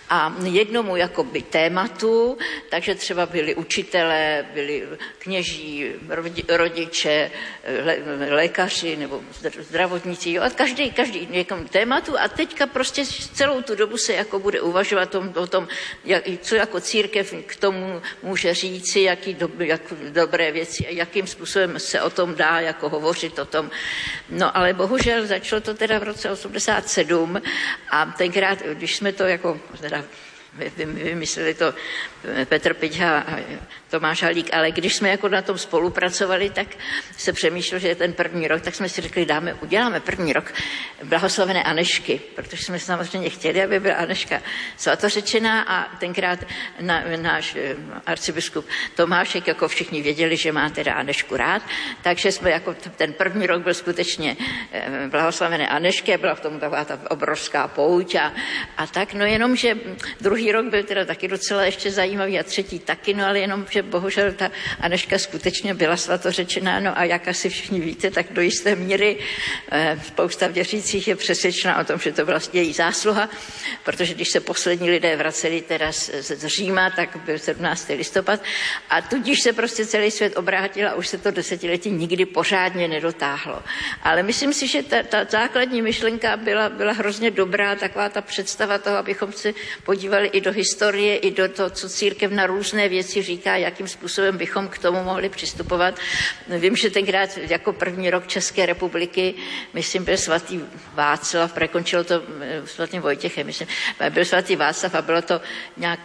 a jednomu jakoby tématu, takže třeba byli učitelé, byli kněží, rodiče, lékaři nebo zdravotníci, jo, a každý někomu tématu a teďka prostě celou tu dobu se jako bude uvažovat o tom, co jako církev k tomu může říci, jaký dobré věci a jakým způsobem se o tom dá jako hovořit o tom. No ale bohužel začalo to teda v roce 87 a tenkrát, když jsme to jako teda vymysleli to Petr Piťha a Tomáš Halík, ale když jsme jako na tom spolupracovali, tak se přemýšlel, že je ten první rok, tak jsme si řekli, uděláme první rok blahoslavené Anešky, protože jsme samozřejmě chtěli, aby byla Aneška svatořečená a tenkrát náš arcibiskup Tomášek, jako všichni věděli, že má teda Anešku rád, takže jsme jako ten první rok byl skutečně blahoslavené Anešky a byla v tom taková ta obrovská pouť a tak, no jenom, že druhý rok byl teda taky docela ještě zajímavý a třetí taky, no ale jenom, že bohužel ta Aneška skutečně byla svatořečená, no a jak asi všichni víte, tak do jisté míry spousta věřících je přesvědčena o tom, že to vlastně její zásluha, protože když se poslední lidé vraceli teda z Říma, tak byl 17. listopad a tudíž se prostě celý svět obrátil a už se to desetiletí nikdy pořádně nedotáhlo. Ale myslím si, že ta základní myšlenka byla hrozně dobrá, taková ta představa toho, abychom se podívali i do historie, i do toho, co církev na různé věci říká, jakým způsobem bychom k tomu mohli přistupovat. Vím, že tenkrát jako první rok České republiky, myslím, byl svatý Václav, prekončilo to svatým Vojtěchem, myslím, byl svatý Václav a bylo to nějak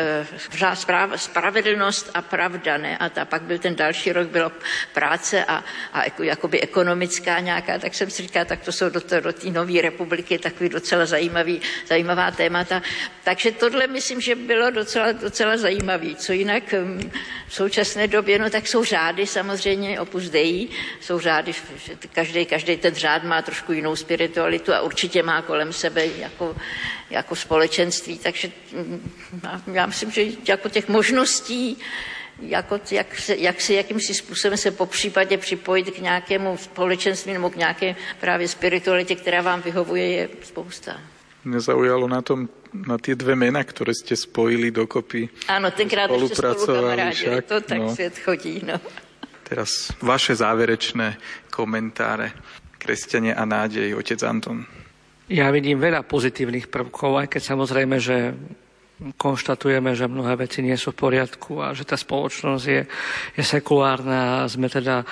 spravedlnost a pravda, ne? A pak byl ten další rok, bylo práce a jakoby ekonomická nějaká, tak jsem si říkala, tak to jsou do té nové republiky takový docela zajímavá témata. Takže tohle myslím, že bylo docela zajímavý. Co jinak v současné době, no tak jsou řády samozřejmě, Opus Dei, jsou řády, každý ten řád má trošku jinou spiritualitu a určitě má kolem sebe jako společenství, takže já myslím, že jako těch možností, jakýmsi způsobem se popřípadě připojit k nějakému společenství nebo k nějaké právě spiritualitě, která vám vyhovuje, je spousta. Mňa zaujalo na tie dve mená, ktoré ste spojili dokopy. Áno, tenkrát ešte spolu kamarádili, to tak svet chodí. No. Teraz vaše záverečné komentáre. Kresťania a nádej, otec Anton. Ja vidím veľa pozitívnych prvkov, aj keď samozrejme, že konštatujeme, že mnohé veci nie sú v poriadku a že tá spoločnosť je sekulárna a sme teda,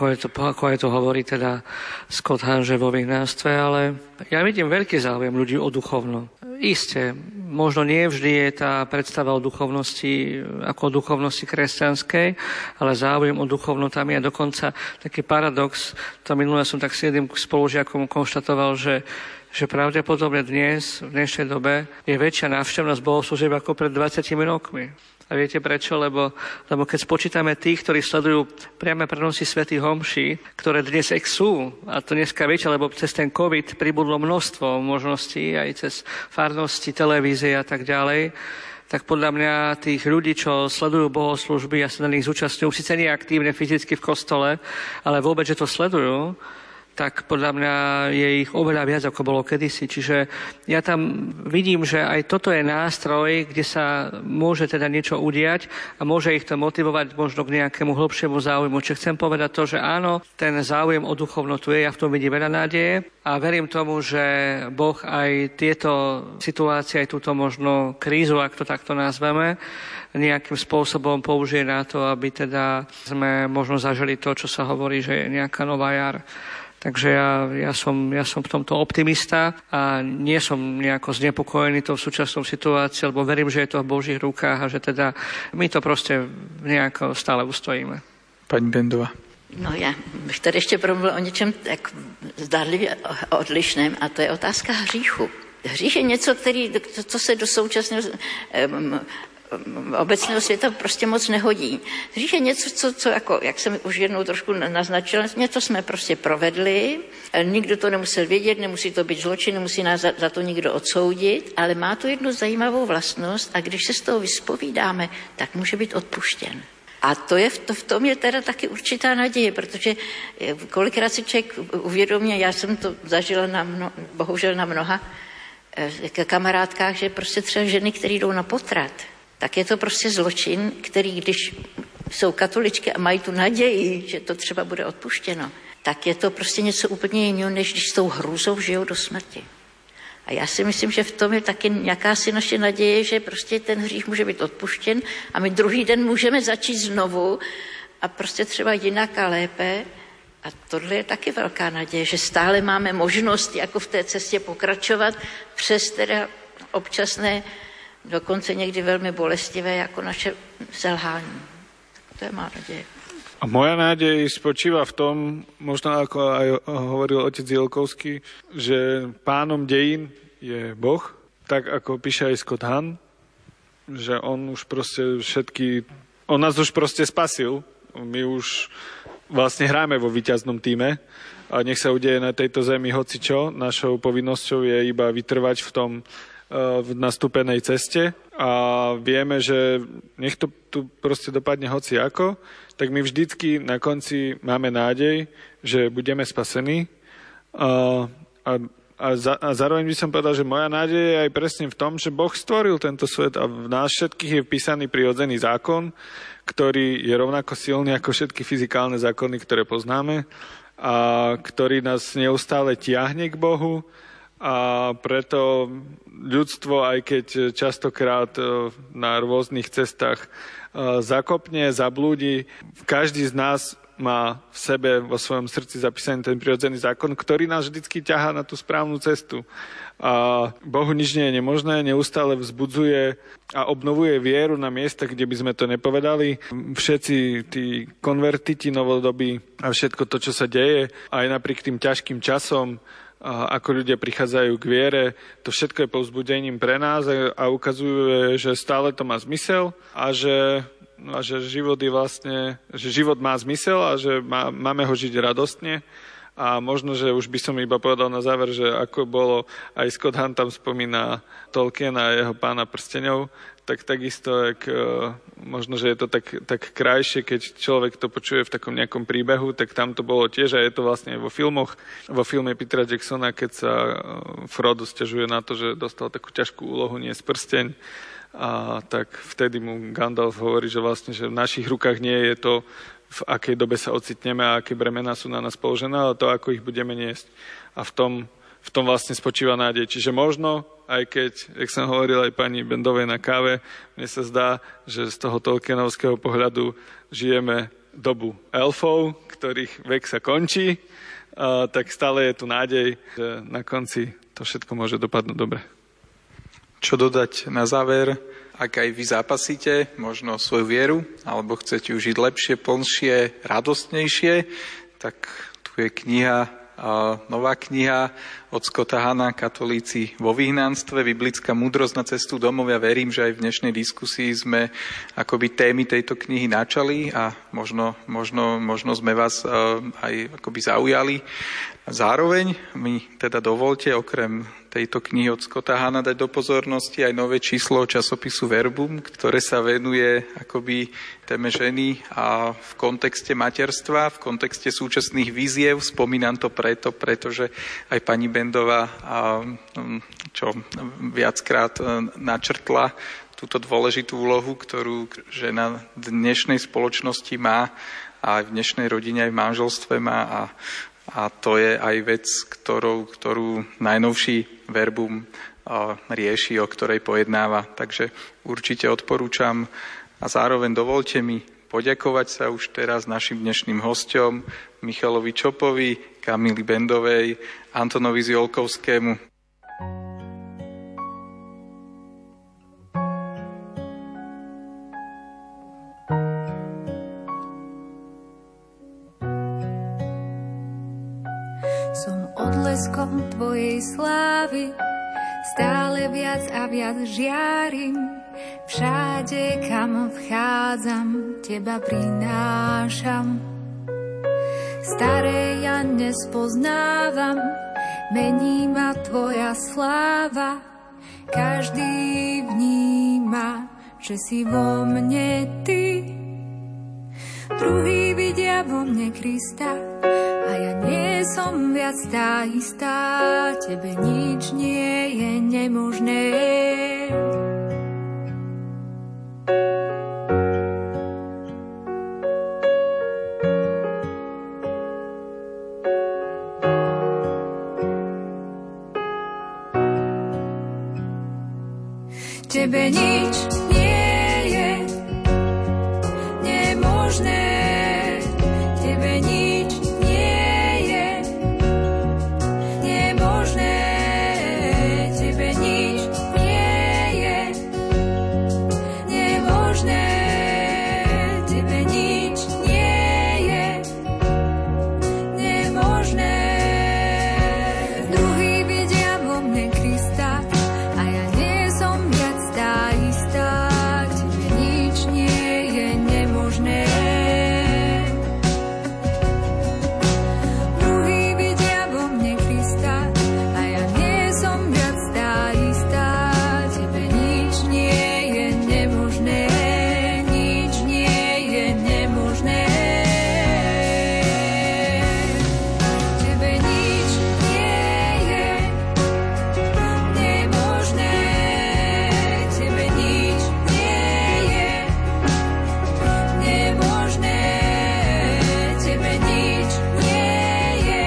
ako aj to hovorí teda Scott Hahn, že vo vyhnanstve, ale ja vidím veľký záujem ľudí o duchovno. Isté, možno nie vždy je tá predstava o duchovnosti ako o duchovnosti kresťanskej, ale záujem o duchovno tam je dokonca taký paradox. To minulé som tak s jedným spolužiakom konštatoval, že pravdepodobne dnes, v dnešnej dobe, je väčšia návštevnosť bohoslúžieb ako pred 20 rokmi. A viete prečo? Lebo keď spočítame tých, ktorí sledujú priame prenosy svätých homší, ktoré dnes sú, a to dneska viete, lebo cez ten COVID pribudlo množstvo možností, aj cez farnosti, televízie a tak ďalej, tak podľa mňa tých ľudí, čo sledujú bohoslúžby a sa na nich zúčastňujú, síce nie aktívne fyzicky v kostole, ale vôbec, že to sledujú, tak podľa mňa je ich oveľa viac, ako bolo kedysi. Čiže ja tam vidím, že aj toto je nástroj, kde sa môže teda niečo udiať a môže ich to motivovať možno k nejakému hlbšiemu záujmu. Čiže chcem povedať to, že áno, ten záujem o duchovnotu je, ja v tom vidím veľa nádeje a verím tomu, že Boh aj tieto situácie, aj túto možno krízu, ak to takto nazveme, nejakým spôsobom použije na to, aby teda sme možno zažili to, čo sa hovorí, že je nejaká nová jar. Takže ja som v tomto optimista a nie som nejako znepokojený tou súčasnou situáciou, lebo verím, že je to v Božích rukách a že teda my to proste nejako stále ustojíme. Pani Bendová. No já bych tady ještě promluvil o něčem tak zdánlivě odlišném a to je otázka hříchu. Hřích je něco, co se do současného obecného světa prostě moc nehodí. Hřích je něco, co jako, jak jsem už jednou trošku naznačila, něco jsme prostě provedli, nikdo to nemusel vědět, nemusí to být zločin, nemusí nás za to nikdo odsoudit, ale má to jednu zajímavou vlastnost a když se z toho vyspovídáme, tak může být odpuštěn. A v tom je teda taky určitá naděje, protože kolikrát si člověk uvědomí, já jsem to zažila bohužel na mnoha kamarádkách, že prostě třeba ženy, které jdou na potrat, tak je to prostě zločin, který, když jsou katoličky a mají tu naději, že to třeba bude odpuštěno, tak je to prostě něco úplně jiného, než když s tou hrůzou žijou do smrti. A já si myslím, že v tom je taky jakási naše naděje, že prostě ten hřích může být odpuštěn a my druhý den můžeme začít znovu a prostě třeba jinak a lépe. A tohle je taky velká naděje, že stále máme možnost jako v té cestě pokračovat přes teda občasné, dokonce někdy velmi bolestivé, jako naše selhání. To je má naděje. A moja nádej spočíva v tom, možno ako aj hovoril otec Jilkovský, že pánom dejín je Boh, tak ako píše aj Scott Hahn, že on už proste on nás už proste spasil. My už vlastne hráme vo víťaznom tíme a nech sa udeje na tejto zemi hocičo. Našou povinnosťou je iba vytrvať v nastúpenej ceste a vieme, že nech to tu proste dopadne hoci ako, tak my vždycky na konci máme nádej, že budeme spasení a zároveň by som povedal, že moja nádej je aj presne v tom, že Boh stvoril tento svet a v nás všetkých je vpísaný prirodzený zákon, ktorý je rovnako silný ako všetky fyzikálne zákony, ktoré poznáme a ktorý nás neustále tiahne k Bohu a preto ľudstvo, aj keď častokrát na rôznych cestách zakopne, zablúdi, každý z nás má v sebe, vo svojom srdci zapísaný ten prirodzený zákon, ktorý nás vždycky ťahá na tú správnu cestu. A Bohu nič nie je nemožné, neustále vzbudzuje a obnovuje vieru na miestach, kde by sme to nepovedali. Všetci tí konvertiti novodobí a všetko to, čo sa deje, aj napriek tým ťažkým časom, ako ľudia prichádzajú k viere, to všetko je povzbudením pre nás a ukazuje, že stále to má zmysel a že život je vlastne, že život má zmysel a že máme ho žiť radostne. A možno, že už by som iba povedal na záver, že ako bolo, aj Scott Hahn tam spomína Tolkiena a jeho Pána prsteňov, tak takisto, možno, že je to tak krajšie, keď človek to počuje v takom nejakom príbehu, tak tam to bolo tiež a je to vlastne vo filmoch. Vo filme Petera Jacksona, keď sa Frodo sťažuje na to, že dostal takú ťažkú úlohu niesť prsteň, a tak vtedy mu Gandalf hovorí, že vlastne, že v našich rukách nie je to, v akej dobe sa ocitneme a aké bremená sú na nás položené, ale to, ako ich budeme niesť. A v tom vlastne spočíva nádej. Čiže možno, aj keď, jak som hovoril aj pani Bendovej na káve, mne sa zdá, že z toho Tolkienovského pohľadu žijeme dobu elfov, ktorých vek sa končí, tak stále je tu nádej, že na konci to všetko môže dopadnúť dobre. Čo dodať na záver? Ak aj vy zápasíte možno svoju vieru, alebo chcete ju žiť lepšie, plnšie, radostnejšie, tak tu je nová kniha od Scotta Hahna, Katolíci vo vyhnanstve, biblická múdrosť na cestu domov. Ja verím, že aj v dnešnej diskusii sme akoby témy tejto knihy načali a možno sme vás aj akoby zaujali. Zároveň mi teda dovolte okrem tejto knihy od Scotta Hahna dať do pozornosti aj nové číslo časopisu Verbum, ktoré sa venuje akoby téme ženy a v kontexte materstva, v kontexte súčasných víziev. Spomínam to pretože aj pani Bendová, čo viackrát načrtla túto dôležitú úlohu, ktorú žena dnešnej spoločnosti má a aj v dnešnej rodine, aj v manželstve má a to je aj vec, ktorú najnovší Verbum rieši, o ktorej pojednáva. Takže určite odporúčam a zároveň dovolte mi poďakovať sa už teraz našim dnešným hosťom Michalovi Čopovi, Kamili Bendovej, Antonovi Ziolkovskému. Som odleskom tvojej slávy, stále viac a viac žiarim. Všade, kam vchádzam, teba prinášam. Staré ja nespoznávam, mení ma tvoja sláva. Každý vníma, že si vo mne ty. Druhý vidia vo mne Krista a ja nie som viac tá istá, tebe nič nie je nemožné. Tebe nič nie je nemožné. Tebe nič nie je nemožné. Tebe nič nie je nemožné. Tebe nič nie je nemožné. Druhý vidia vo mne Krista a ja nie som viac tá istá. Tebe nič nie je nemožné. Druhý vidia vo mne Krista a ja nie som viac tá istá. Tebe nič nie je nemožné. Nič nie je nemožné. Tebe nič nie je nemožné. Tebe nič nie je nemožné. Tebe nič nie je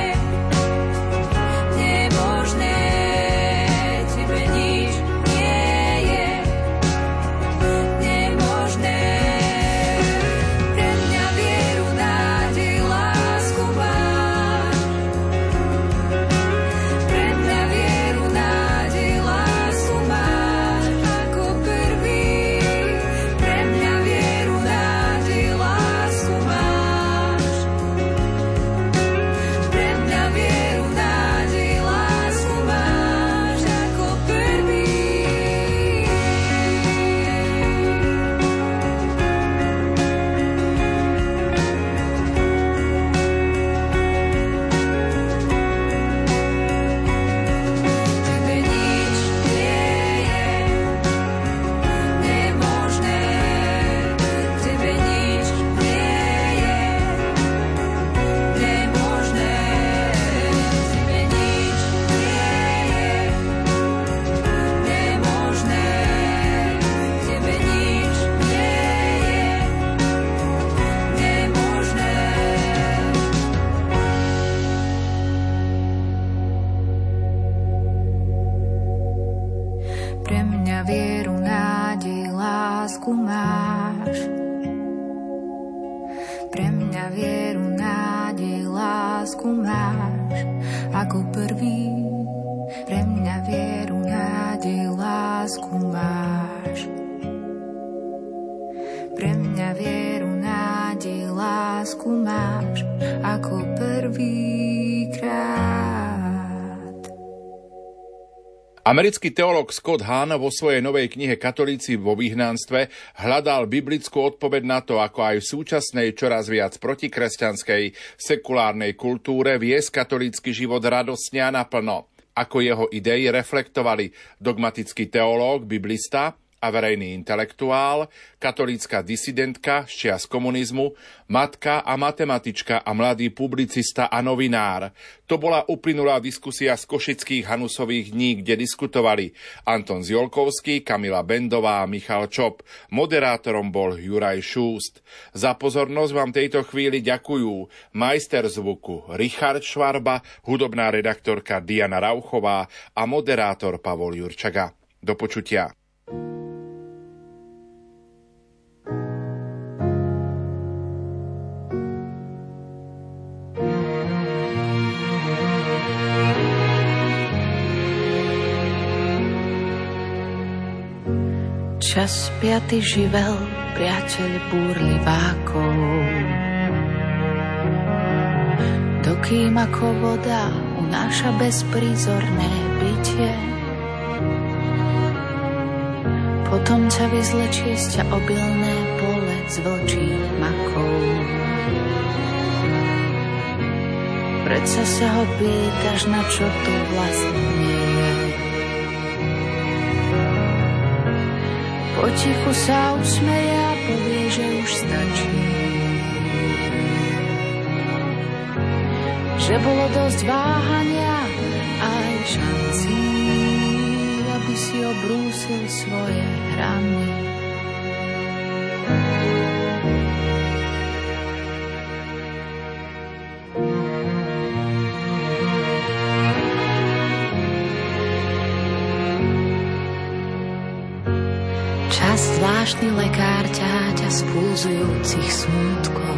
nemožné. Tebe nič nie je nemožné. Pre mňa vieru, nádej, lásku máš. Pre mňa vieru, nádej, lásku máš ako prvý. Pre mňa vieru, nádej, lásku máš. Pre mňa vieru, nádej, lásku máš ako prvý. Tebe nič nie je nemožné. Tebe nič nie je nemožné. Tebe nič nie je nemožné. Tebe nič nie je nemožné. Pre mňa vieru, nádej, lásku máš. Pre mňa vieru, nádej, lásku máš ako prvý. Pre mňa vieru, nádej, lásku máš. Pre mňa vieru, nádej, lásku máš ako prvýkrát. Americký teológ Scott Hahn vo svojej novej knihe Katolíci vo vyhnanstve hľadal biblickú odpoveď na to, ako aj v súčasnej čoraz viac protikresťanskej sekulárnej kultúre viesť katolícky život radostne a naplno. Ako jeho idei reflektovali dogmatický teológ, biblista a verejný intelektuál, katolícka disidentka z čias komunizmu, matka a matematička a mladý publicista a novinár. To bola uplynulá diskusia z košických Hanusových dní, kde diskutovali Anton Ziolkovský, Kamila Bendová a Michal Čop. Moderátorom bol Juraj Šúst. Za pozornosť vám tejto chvíli ďakujú majster zvuku Richard Švarba, hudobná redaktorka Diana Rauchová a moderátor Pavol Jurčaga. Do počutia. Čas piaty živel, priateľ búrlivákov. Dokým ako voda unáša bezprízorné bytie, potom ťa vyzlečie z ťa obilné pole z vlčích makov. Predsa sa ho pýtaš, na čo tu vlastne je. Potichu sa usmeje a povie, že už stačí. Že že bolo dosť váhania aj šancí, aby si obrúsil svoje hrany. Čas zvláštny lekár ťaťa z pulzujúcich smútkov.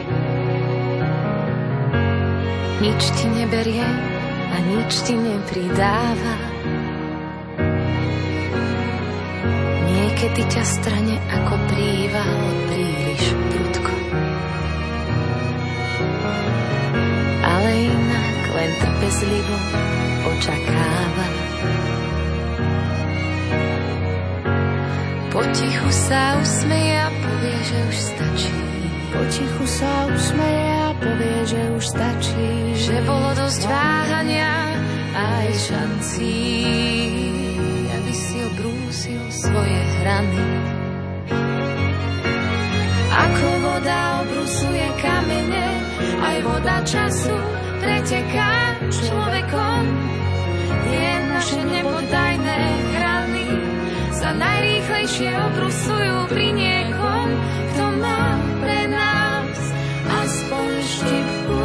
Nič ti neberie a nič ti nepridáva. Niekedy ťa strane ako príval príliš prudko. Ale inak len trpezlivo očakáva. Potichu sa usmeje a povie, že už stačí. Potichu sa usmeje a povie, že už stačí. Že bolo dosť váhania aj šancí, aby si obrúsil svoje hrany. Ako voda obrusuje kamene, aj voda času preteká človekom. Tie naše nepoddajné hrany sa najrýchlejšie obrusujú pri niekom, kto má pre nás aspoň štipku.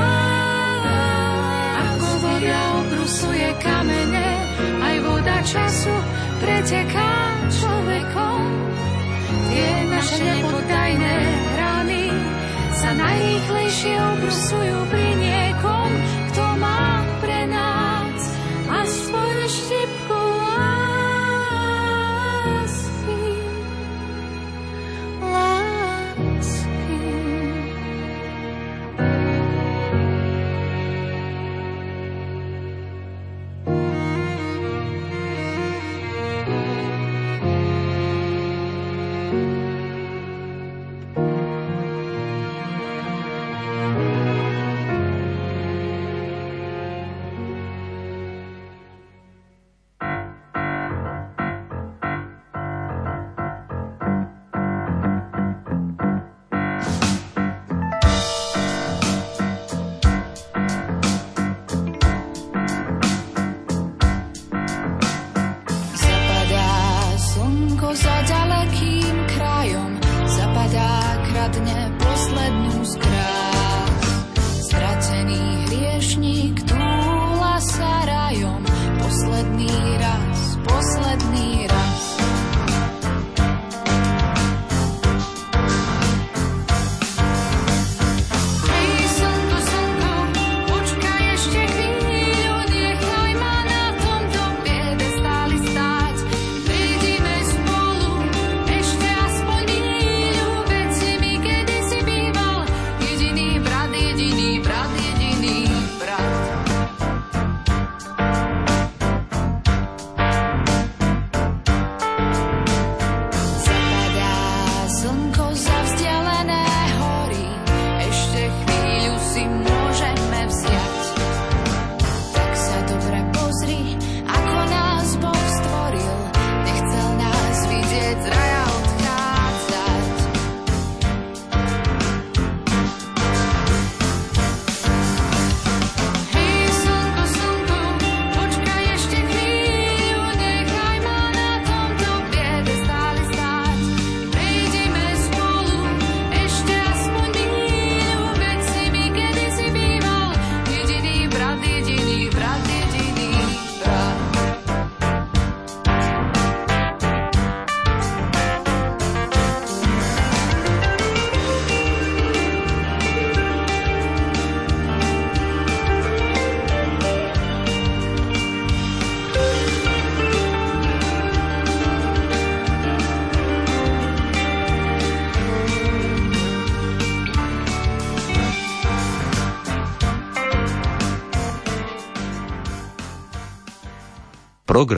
Ako voda obrusuje kamene, aj voda času preteká človekom. Tie naše nepoddajné rany sa najrýchlejšie obrusujú pri niekom, kto má pre nás aspoň štipku.